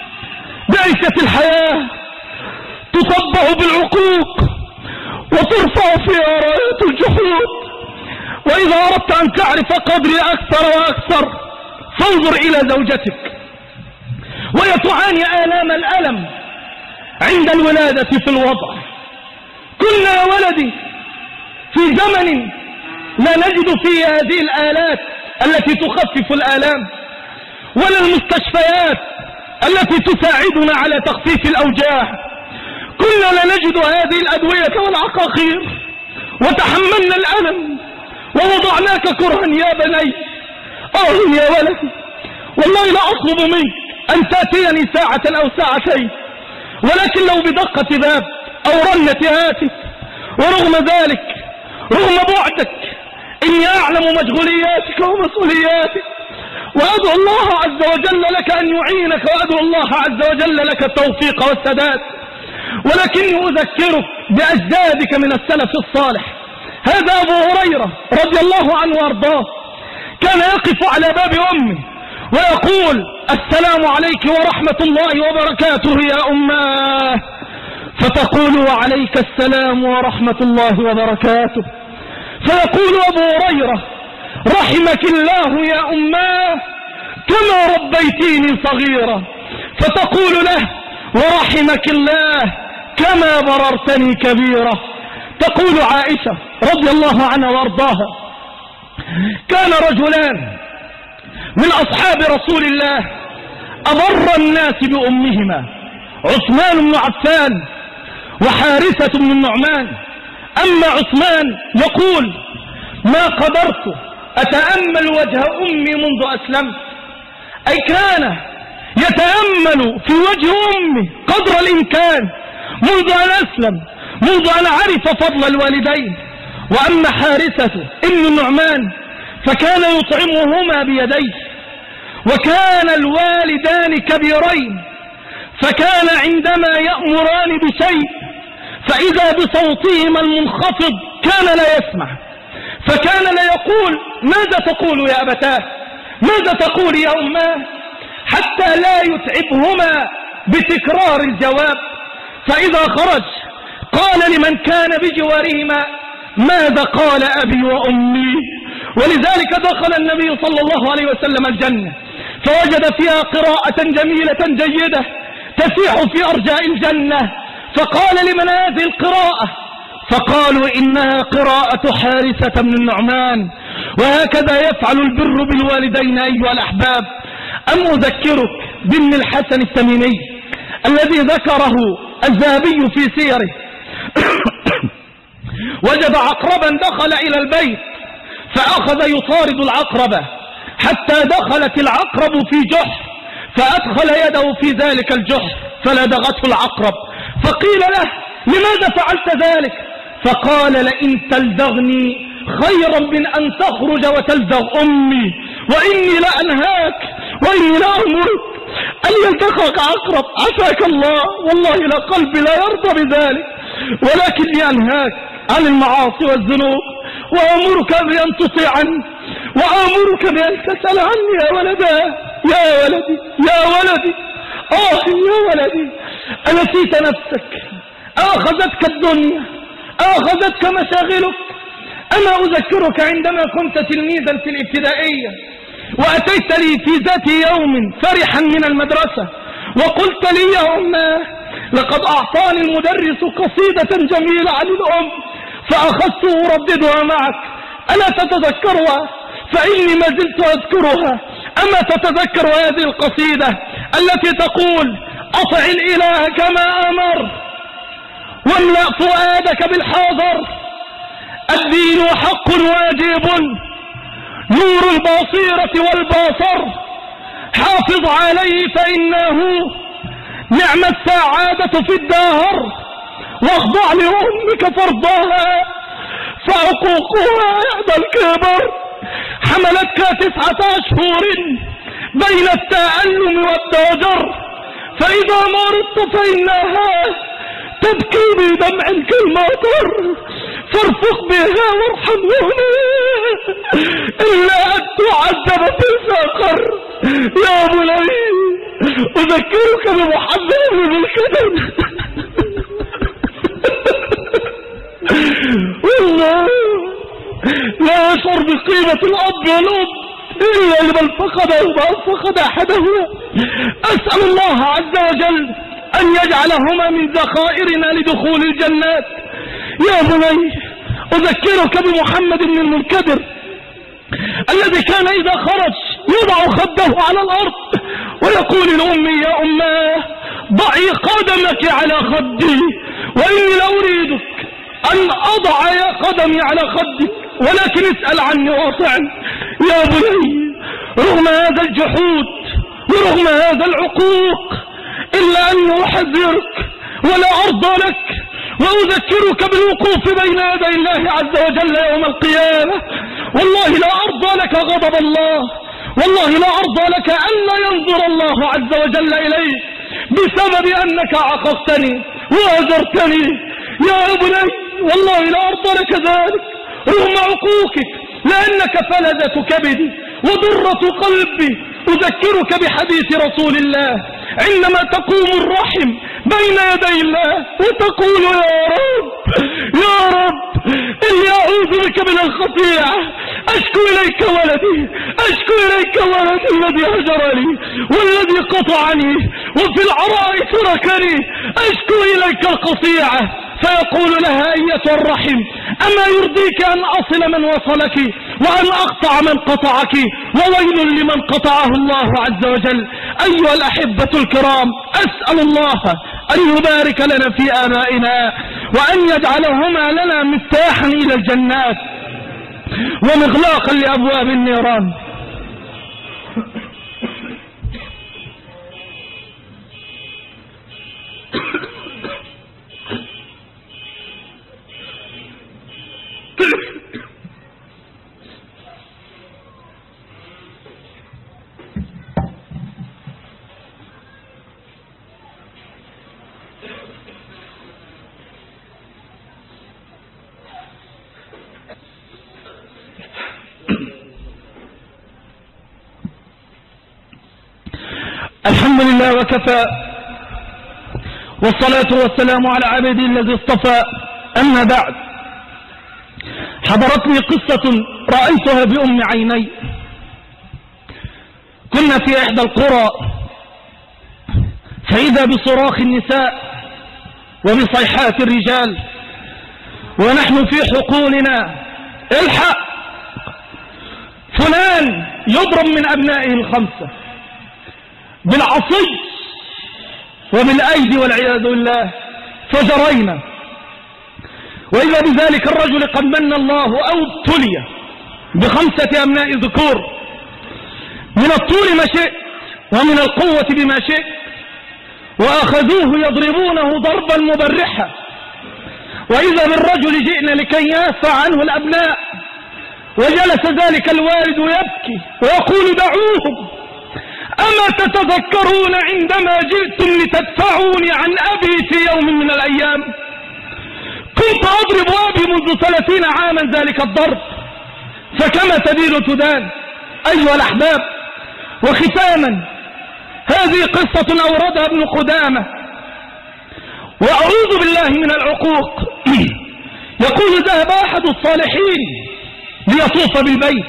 بئست الحياة تطبع بالعقوق وترفع فيها راية الجحود. وإذا أردت أن تعرف قدري أكثر وأكثر فانظر إلى زوجتك وهي تعاني آلام الألم عند الولادة في الوضع. كنا يا ولدي في زمن لا نجد فيه هذه الآلات التي تخفف الآلام، ولا المستشفيات التي تساعدنا على تخفيف الأوجاع. كنا لا نجد هذه الأدوية والعقاقير، وتحملنا الألم ووضعناك كرها يا بني. آه يا ولدي، والله لا أطلب منك أن تأتيني ساعة أو ساعتين، ولكن لو بدقة باب أو رنة هاتف. ورغم ذلك، رغم بعدك، إني أعلم مشغولياتك ومسؤولياتك، وأدعو الله عز وجل لك أن يعينك، وأدعو الله عز وجل لك التوفيق والسداد. ولكني أذكرك بأجدادك من السلف الصالح. هذا أبو هريرة رضي الله عنه وأرضاه، كان يقف على باب أمه ويقول: السلام عليك ورحمة الله وبركاته يا أماه. فتقول: وعليك السلام ورحمة الله وبركاته. فيقول أبو هريرة: رحمك الله يا أماه كما ربيتيني صغيرة. فتقول له: ورحمك الله كما بررتني كبيرة. تقول عائشة رضي الله عنها وارضاها: كان رجلان من أصحاب رسول الله أبر الناس بأمهما، عثمان بن عفان وحارثة بن النعمان. أما عثمان يقول: ما قدرت أتأمل وجه أمي منذ أسلمت. أي كان يتأمل في وجه أمي قدر الإمكان منذ أن أسلم، منذ أن عرف فضل الوالدين. وأما حارثة ابن النعمان فكان يطعمهما بيديه، وكان الوالدان كبيرين، فكان عندما يأمران بشيء فإذا بصوتهما المنخفض كان لا يسمع، فكان لا يقول: ماذا تقول يا أبتاه؟ ماذا تقول يا أماه؟ حتى لا يتعبهما بتكرار الجواب. فإذا خرج قال لمن كان بجوارهما: ماذا قال أبي وأمي؟ ولذلك دخل النبي صلى الله عليه وسلم الجنة فوجد فيها قراءة جميلة جيدة تسيح في أرجاء الجنة، فقال: لمن هذه القراءة؟ فقالوا: إنها قراءة حارثة بن النعمان. وهكذا يفعل البر بالوالدين أيها الأحباب. أم أذكرك بابن الحسن التميمي الذي ذكره الذهبي في سيره. وجد عقربا دخل إلى البيت فأخذ يطارد العقربة حتى دخلت العقرب في جحر، فأدخل يده في ذلك الجحر فلدغته العقرب، فقيل له: لماذا فعلت ذلك؟ فقال: لئن تلدغني خيرا من أن تخرج وتلدغ أمي، وإني لأنهاك وإني لأمرك أن يلدغك عقرب، عفاك الله، والله لا قلبي لا يرضى بذلك، ولكني أنهاك عن المعاصي والذنوب، وأمرك بأن تطيعني، وأمرك بأن تسأل عني يا ولدا، يا ولدي يا ولدي، آه يا ولدي، أنسيت نفسك؟ أخذتك الدنيا؟ أخذتك مشاغلك؟ أما أذكرك عندما كنت تلميذا في الابتدائية وأتيت لي في ذات يوم فرحا من المدرسة وقلت لي: يا أماه، لقد أعطاني المدرس قصيدة جميلة عن الأم فأخذت أرددها معك، ألا تتذكرها؟ فإني ما زلت أذكرها. أما تتذكر هذه القصيدة التي تقول: أطع الإله كما أمر واملأ فؤادك بالحاضر، الدين حق واجب نور البصيرة والبصر، حافظ عليه فإنه نعم السعادة في الدهر، واخضع لأمك فرضها فعقوقها إحدى الكبر، حملتك تسعة أشهر بين التألم والضجر، فإذا مرضت فإنها تبكي بدمع كالمطر، فارفق بها وارحمهما إلا أن تعذب في سقر. يا بني، أذكرك بمحمد بن الكدر. والله لا يشعر بقيمة الأب والأم إلا لمن فقدهما أو فقد أحدهما. أسأل الله عز وجل أن يجعلهما من ذخائرنا لدخول الجنات. يا بني، أذكرك بمحمد بن المنكدر الذي كان إذا خرج يضع خده على الأرض ويقول لأمي يا أماه ضعي قدمك على خدي وإني لأريدك أن أضع قدمي على خدك ولكن اسأل عني واطعني. يا بني رغم هذا الجحود ورغم هذا العقوق إلا أني أحذرك ولا أرضى لك وأذكرك بالوقوف بين يدي الله عز وجل يوم القيامة. والله لا أرضى لك غضب الله، والله لا أرضى لك أن لا ينظر الله عز وجل إليك بسبب أنك عققتني وأزرتني. يا بني والله لا أرضى لك ذلك رغم عقوقك، لأنك فلذة كبدي وضرة قلبي. أذكرك بحديث رسول الله عندما تقوم الرحم بين يدي الله وتقول يا رب يا رب إني أعوذ بك من الخطيئة، أشكو إليك ولدي، أشكو إليك ولدي الذي هجرني والذي قطعني وفي العراء تركني، أشكو إليك القطيعة. فيقول لها أيتها الرحم أما يرضيك أن أصل من وصلك وأن أقطع من قطعك، وويل لمن قطعه الله عز وجل. أيها الأحبة الكرام، أسأل الله أن يبارك لنا في آبائنا وأن يجعلهما لنا مفتاحا إلى الجنات ومغلاقا لأبواب النيران. الحمد لله وكفى، والصلاة والسلام على عبده الذي اصطفى. أما بعد، حضرتني قصة رأيتها بأم عيني. كنا في إحدى القرى فإذا بصراخ النساء وبصيحات الرجال ونحن في حقولنا الحق فلان يضرب من أبنائه الخمسة بالعصي وبالأيدي والعياذ بالله. فجرينا وإذا بذلك الرجل قد من الله أو ابتلي بخمسة أبناء ذكور من الطول ما شئت ومن القوة بما شئت، وأخذوه يضربونه ضربا مبرحا. وإذا بالرجل جئنا لكي يدفع عنه الأبناء، وجلس ذلك الوالد يبكي ويقول دعوهم، أما تتذكرون عندما جئتم لتدفعوني عن أبي في يوم من الأيام كنت أضرب أبي منذ ثلاثين عاما ذلك الضرب، فكما تدين تدان. أيها الأحباب، وختاما هذه قصة أوردها ابن قدامة، وأعوذ بالله من العقوق. يقول ذهب أحد الصالحين ليطوف بالبيت،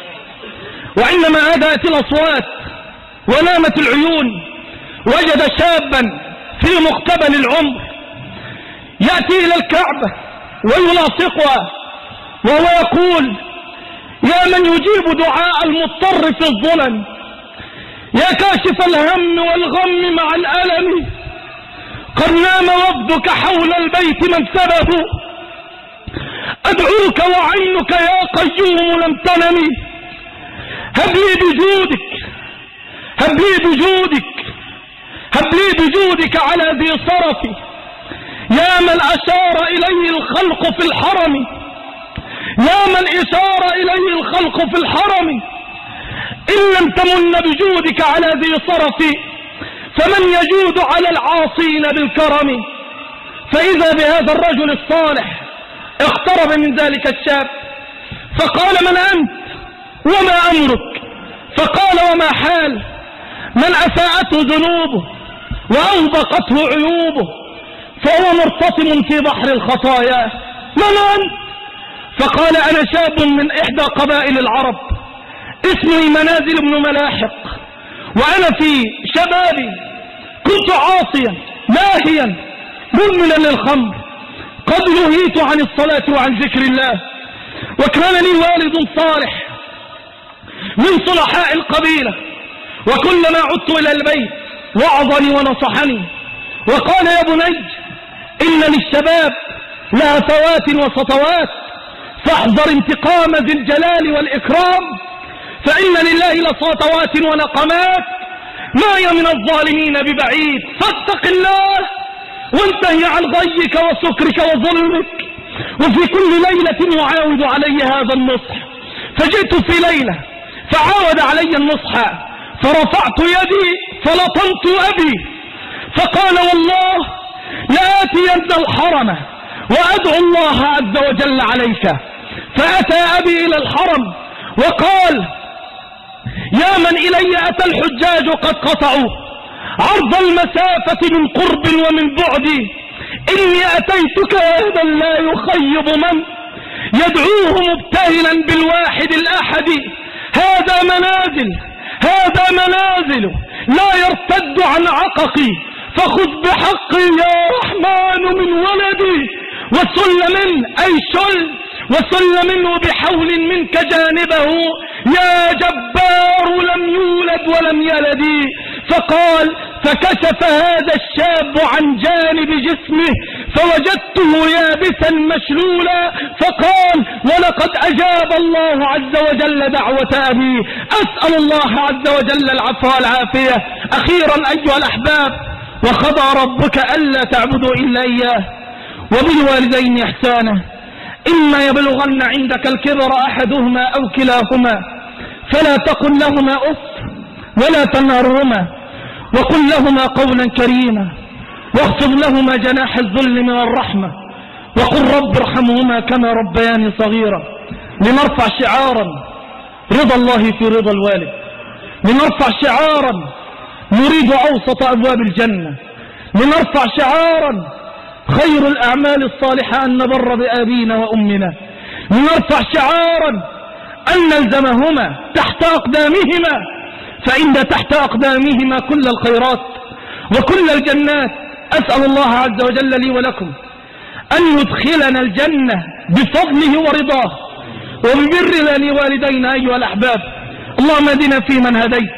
وعندما هدأت الأصوات ونامت العيون وجد شابا في مقتبل العمر يأتي إلى الكعبة ويلاصقها وهو يقول يا من يجيب دعاء المضطر في الظلم، يا كاشف الهم والغم مع الألم، قد نام وفدك حول البيت من سبه، أدعوك وعينك يا قيوم لم تنم، هب لي بجودك هب لي بجودك هب لي بجودك على ذي صرف، يا من أشار إليه الخلق في الحرم، يا من إشار إليه الخلق في الحرم، إن لم تمن بجودك على ذي صرف فمن يجود على العاصين بالكرم. فإذا بهذا الرجل الصالح اقترب من ذلك الشاب فقال من أنت وما أمرك؟ فقال وما حال من أساءته ذنوبه وأوبقته عيوبه فهو مرتطم في بحر الخطايا، من أنت؟ فقال أنا شاب من إحدى قبائل العرب اسمي منازل بن ملاحق، وأنا في شبابي كنت عاصيا لاهيا مدمنا للخمر، قد نهيت عن الصلاة وعن ذكر الله، وكان لي والد صالح من صلحاء القبيلة، وكلما عدت إلى البيت وعظني ونصحني وقال يا بني إن للشباب لهفوات وسطوات، فاحذر انتقام ذي الجلال والإكرام، فإن لله لسطوات ونقمات ما هي من الظالمين ببعيد، فاتق الله وانتهي عن غيك وسكرك وظلمك. وفي كل ليلة يعاود علي هذا النصح، فجئت في ليلة فعاود علي النصح، فرفعت يدي فلطمت أبي، فقال والله لآتين الحرم وأدعو الله عز وجل عليك. فأتى أبي إلى الحرم وقال يا من إلي أتى الحجاج قد قطعوا عرض المسافة من قرب ومن بعد، إني أتيتك وهذا لا يخيب من يدعوه مبتهلا بالواحد الأحد. هذا منازل هذا منازل لا يرتد عن عققي، فخذ بحقي يا رحمن من ولدي، وسل من أي شل وسل منه بحول منك جانبه، يا جبار لم يولد ولم يلد. فقال فكشف هذا الشاب عن جانب جسمه فوجدته يابسا مشلولا، فقال ولقد أجاب الله عز وجل دعوة أبي، أسأل الله عز وجل العفو والعافية. أخيرا أيها الأحباب، وقضى ربك ألا تعبدوا إلا إياه وبالوالدين إحسانا، إما يبلغن عندك الكبر أحدهما أو كلاهما فلا تقل لهما أف ولا تنهرهما، وقل لهما قولا كريما، واخفض لهما جناح الذل من الرحمة، وقل رب ارحمهما كما ربياني صغيرا. لنرفع شعارا رضا الله في رضا الوالد، لنرفع شعارا نريد أوسط أبواب الجنة، لنرفع شعارا خير الأعمال الصالحة أن نبر بآبينا وأمنا، لنرفع شعارا أن نلزمهما تحت أقدامهما، فإن تحت أقدامهما كل الخيرات وكل الجنات. أسأل الله عز وجل لي ولكم أن يدخلنا الجنة بفضله ورضاه وببرنا لوالدينا أيها الأحباب. اللهم اهدنا فيمن هديت،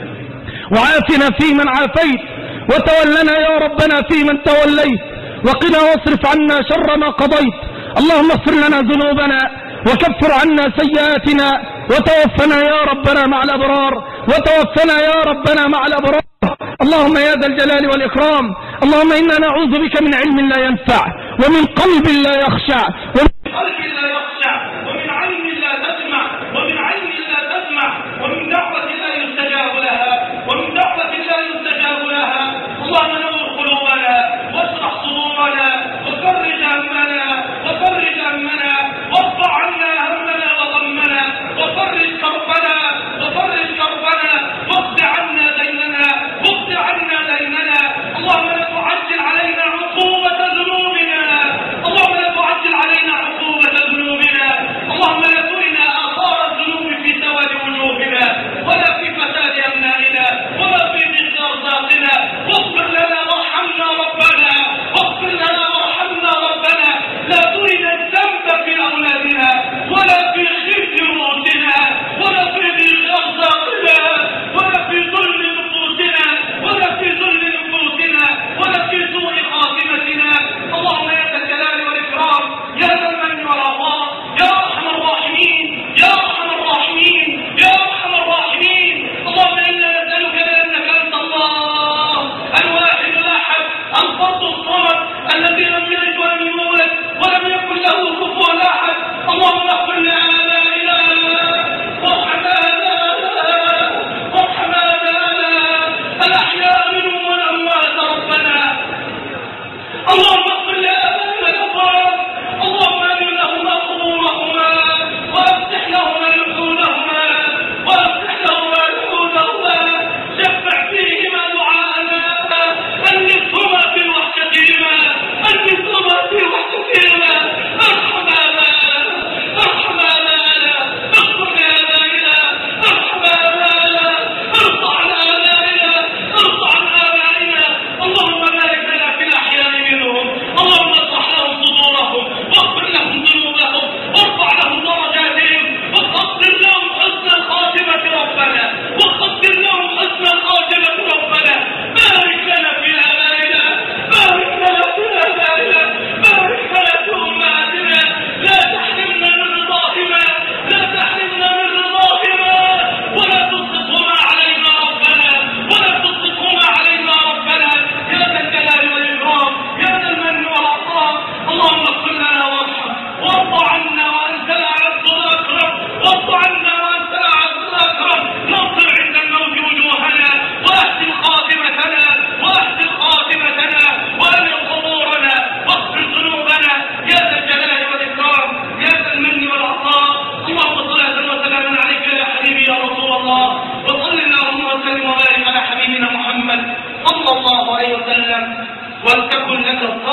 وعافنا فيمن عافيت، وتولنا يا ربنا فيمن توليت، وقنا واصرف عنا شر ما قضيت. اللهم اغفر لنا ذنوبنا وكفر عنا سيئاتنا، وتوفنا يا ربنا مع الأبرار، وتوفنا يا ربنا مع الأبرار. اللهم يا ذا الجلال والإكرام، اللهم إنا نعوذ بك من علم لا ينفع، ومن قلب لا يخشع، ومن قلب لا يخشع، ومن عين لا تسمع، ومن عين لا تسمع، ومن دعوة لا يستجاب لها، ومن دعوة لا يستجاب لها. اللهم نور قلوبنا واشرح صدورنا وفرج همنا وفرج همنا وارفع عنا همنا وغمنا وفرج كربنا وفرج كربنا واقض عنا ديننا واقض عنا ديننا. اللهم لا تعجل علينا عقوبة ذنوبنا، اللهم لا تعجل علينا عقوبة ذنوبنا.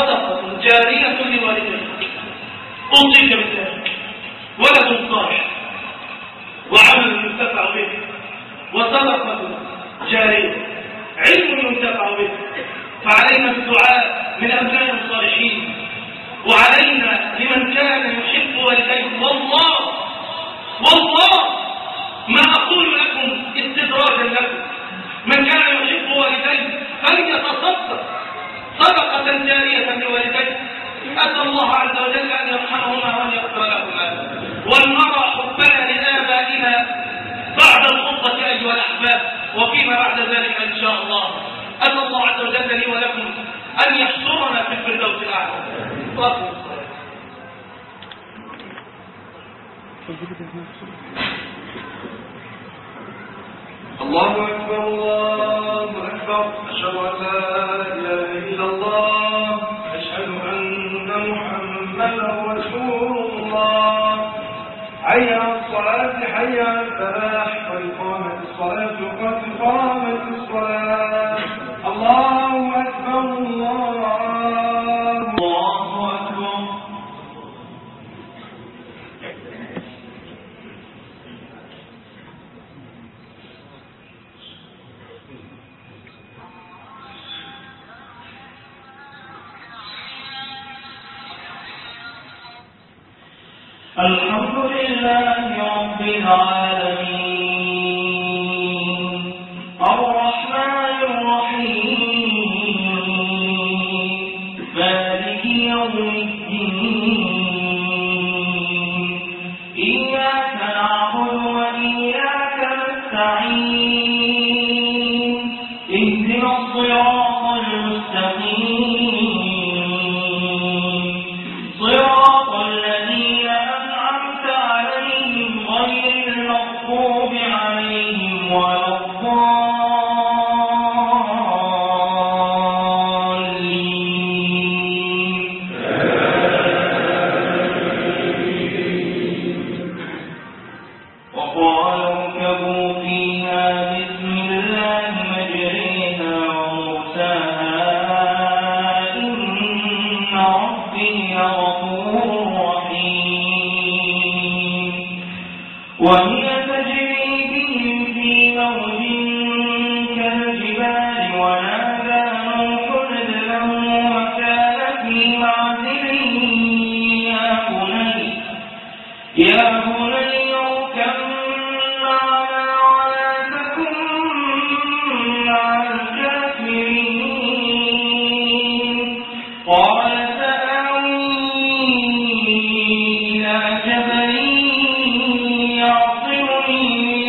صدقة جارية لوالديك أوصيك بذلك، ولد صالح وعمل ينتفع به وصدقة جارية علم ينتفع به، فعلينا الدعاء من أبناء الصالحين، وعلينا لمن كان يحب والديه. والله والله ما أقول لكم استدراجا لكم، من كان يحب والديه فليتصدق صدقة جارية لوالديه، أسأل الله عز وجل أن يرحمهما وأن يغفر لهما، ولنرى حبنا لآبائنا بعد الخطبة أيها الأحباب وفيما بعد ذلك إن شاء الله. أسأل الله عز وجل لي ولكم أن يحشرنا في الفردوس الأعلى. الله أكبر الله أكبر، أشهد أن لا إله إلا الله، أشهد أن محمدا رسول الله. حي على الصلاة حي على الفلاح، قد قامت الصلاة قد قامت الصلاة. الله أكبر الله الله أكبر. الحمد لله رب العالمين، الرحمن الرحيم، مالك يوم الدين، إياك نعبد وإياك نستعين، اهدنا الصراط المستقيم، صراط الذين أنعمت عليهم غير المغضوب عليهم ولا الضالين. وقالوا اركبوا فيها بسم الله مجريها ومرساها إن ربي غفور رحيم. وهي تجري بهم في موج كالجبال، ونادى نوح ابنه وكان في معزل يا بني يا بني اركب معنا ولا تكن مع الكافرين. قال سآوي إلى جبل يعصمني من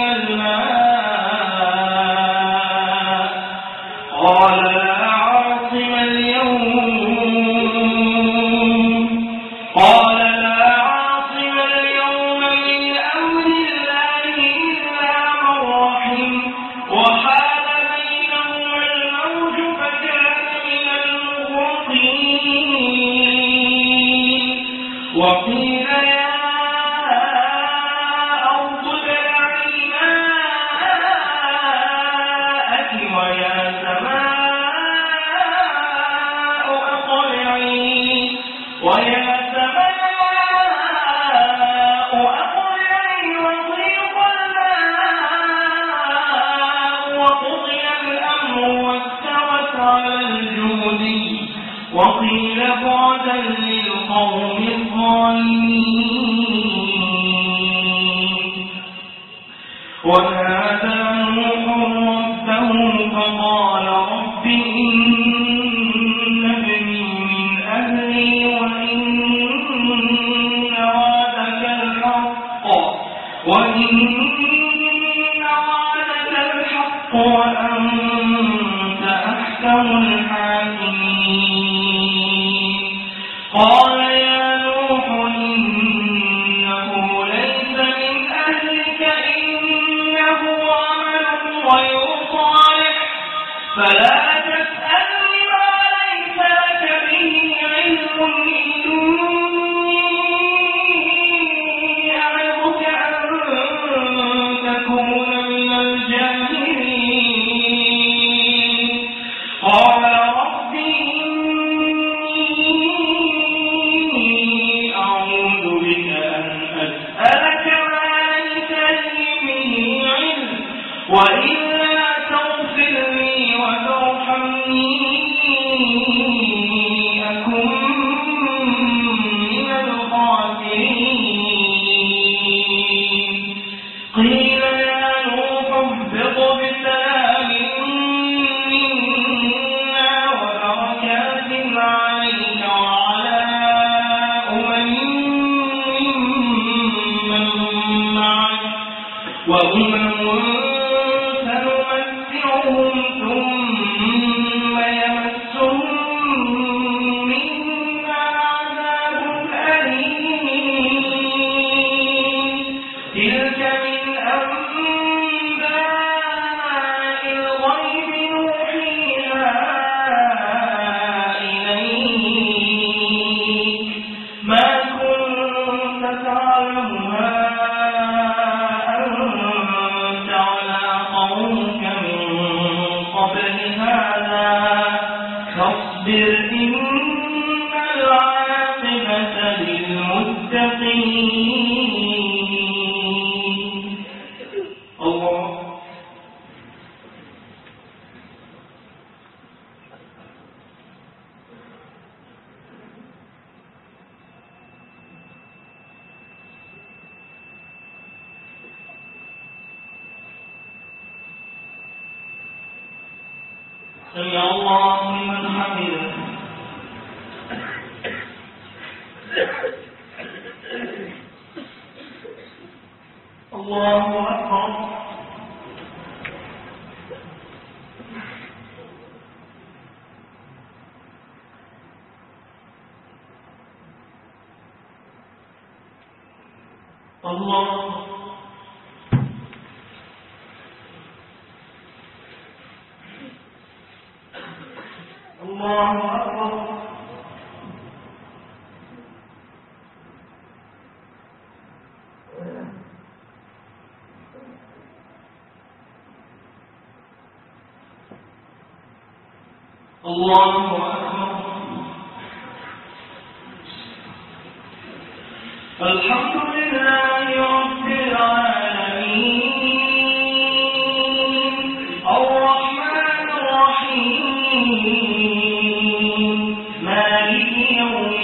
الماء، قال لا عاصم اليوم قال لا عاصم اليوم من أمر الله إلا من رحم، وحال بينهما الموج فكان من المغرقين. وقيل يا أرض ابلعي ماءك ويا سماء أقلعي ويا سماء أقلعي وضيق الماء وقضي الأمر واستوت على الجودي، وقيل بعدا للقوم الظالمين. ونادى نوح ربه فقال رب إن ابني من أهلي وإن وعدك الحق وإن وعدك الحق وأنت أحكم الحاكمين. قال يا نوح إنه ليس من أهلك إنه عمل غير صالح فلا تسألني ما ليس لك به علم، إني أعظك أن تكون من الجاهلين. قال رب إني وإلا تغفر لي وترحمني أكن من الخاسرين قيل يا نوح اهبط بسلام منا وبركات عليك وعلى أمم ممن معك وأمم سنمتعهم ثم يمسهم منا عذاب أليم تلك من أنباء الغيب نوحيها إليك ما كنت تعلمها أنت ولا قومك من قبل هذا فاصبر إن العاقبة للمتقين. الله سمع الله لمن حمده. الله أكبر. الله الله أكبر. الله أكبر. الحمد لله رب العالمين الرحمن الرحيم مالك يوم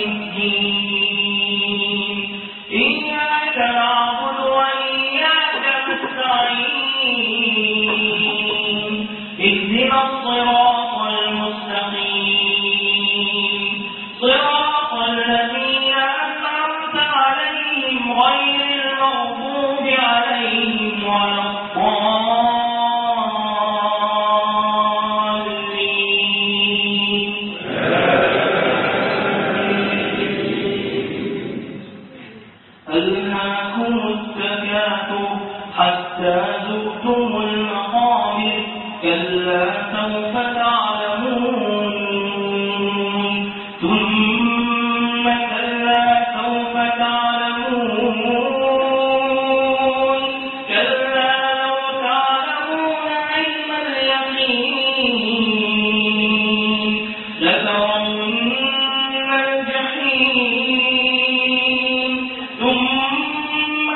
الدين إياك نعبد وإياك نستعين اهدنا الصراط المستقيم صراط الذين أنعمت عليهم غير المغضوب عليهم ولا الضالين. ألهاكم التكاثر حتى زرتم المقابر كلا سوف تعلمون ثم كلا سوف تعلمون كلا لو تعلمون علم اليقين لترون الجحيم ثم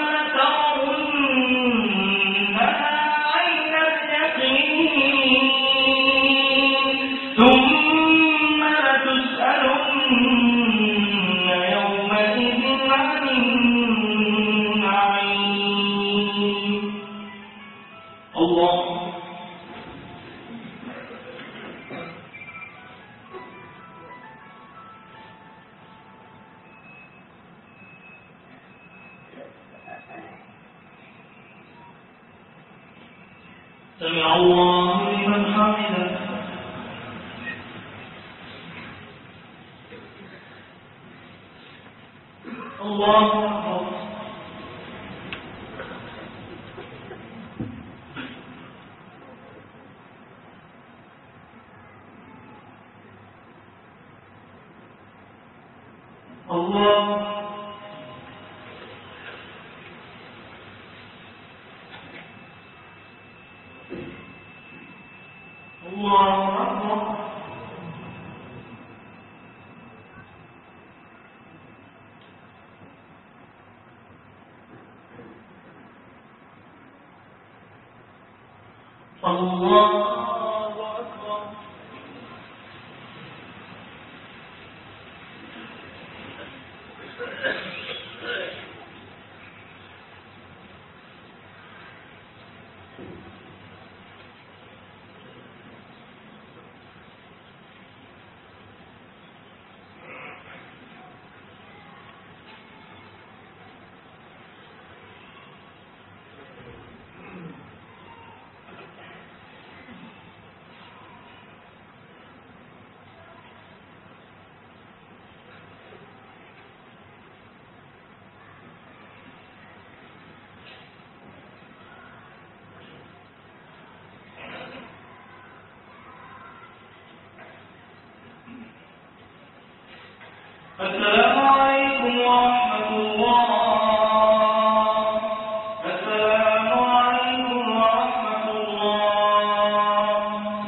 لترونها عين اليقين ثم لتسألن يومئذ عن النعيم. الله سمع الله لمن حمده. الله أكبر. الله الله أكبر. الله السلام عليكم ورحمة الله. السلام عليكم ورحمة الله.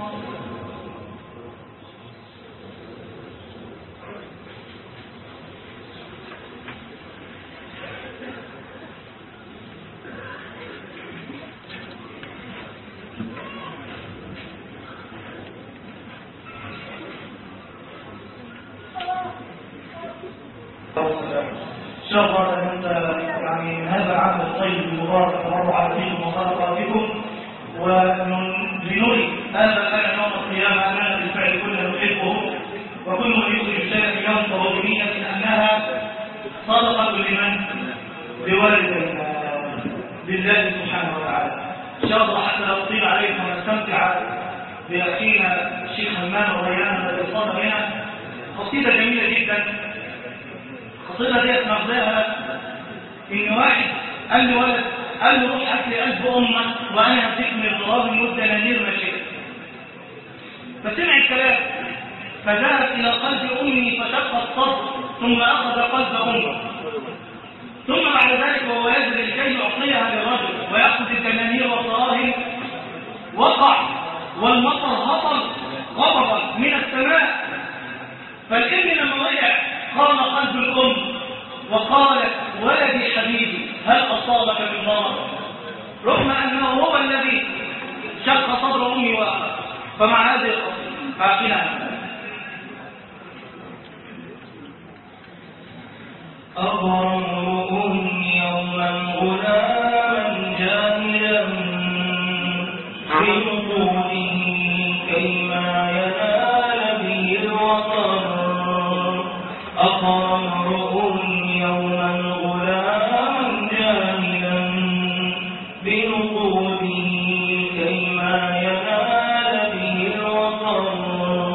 شرف أنت يعني هذا العام الطيب المبارك مر على فيكم وخلقاتكم ولنري هذا كان يوم القيامة أننا بالفعل كلنا نحبه وكل من يخرج شيئا يوم طويلين أنها صدقة لمن؟ لوالد لله سبحانه وتعالى. إن شاء الله حتى لو طيب عليكم ونستمتع بأخينا الشيخ همام الريان الذي صار هنا قصيدة جميلة جدا. القصيدة دي نقضيها إن واحد قال له ولد قال له روح أكل قلب أمك وأنا همسك من الضراب المدة نذير مشيت. فسمع الكلام فذهب إلى قلب أمي فشق الصدر ثم أخذ قلب أمه ثم بعد ذلك وهو يجري لكي يعطيها للرجل ويأخذ الدنانير والدراهم وقع والمطر هطل غضبا من السماء. فالابن لما وقع قام قلب الأم وقالت ولدي حبيبي هل أصابك بالمرض؟ رغم أنه هو الذي شق صدر أمي وأخذ. فمع هذه القصة فأعطينا أضرهم يوما غلاما جاهلا بنقوده كيما ينال به الوطن. أضرهم يوما غلاما جاهلا بنقوده كيما ينال به الوطن.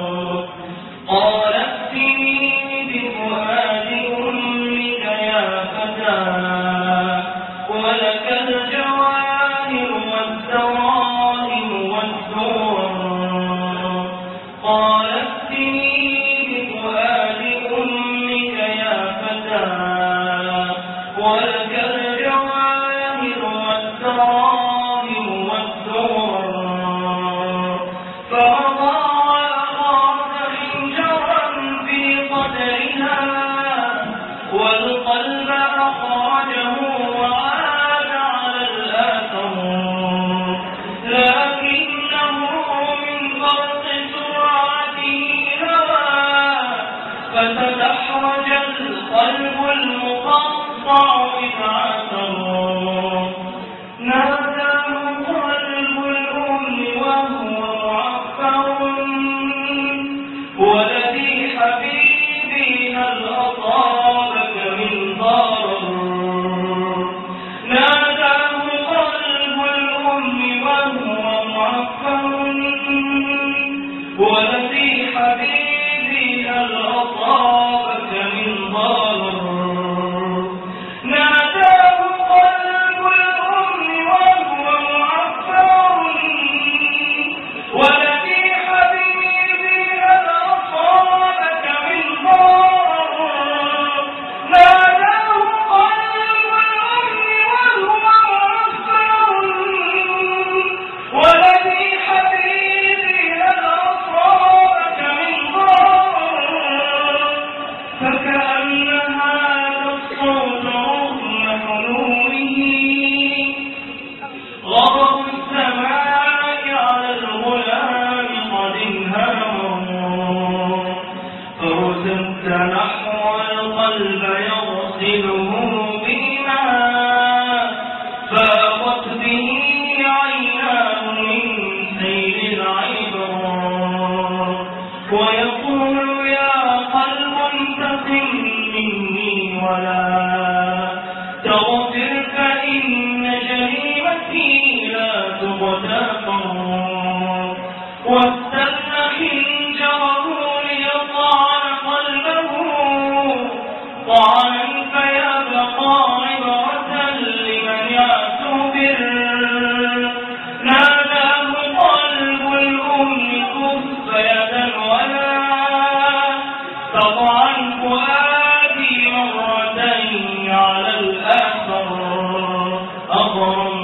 قالت ائتني بفؤاد أمك يا فتى ولك الجواهر والدراهم والدور. قالت ائتني بفؤاد أمك يا فتى ولك الجواهر والدراهم والدور. فوضع وأخذ خنجرا في قدرها والقلب أخرجه وعاد على الآثر. لكنه من فرط سرعته هوى فتدحرج القلب المقطع إذ عثر. ناداه قلب الأم وهو معفر ولدي حبيبي هل أصابك من ضرر؟ ناداه قلب الأم وهو معفر ولدي حبيبي هل أصابك من ضرر؟ جرت به عيناه من سيل العبر ويقول يا قلب انتقم مني ولا تغفر فإن جريمتي لا تغتفر واستن خنجره ليطعن قلبه طعنا فيبقى عبرة لمن يعتبر ناداه قلب الأم كف يدا ولا تضعن فؤادي مرتين على الآخر أضرم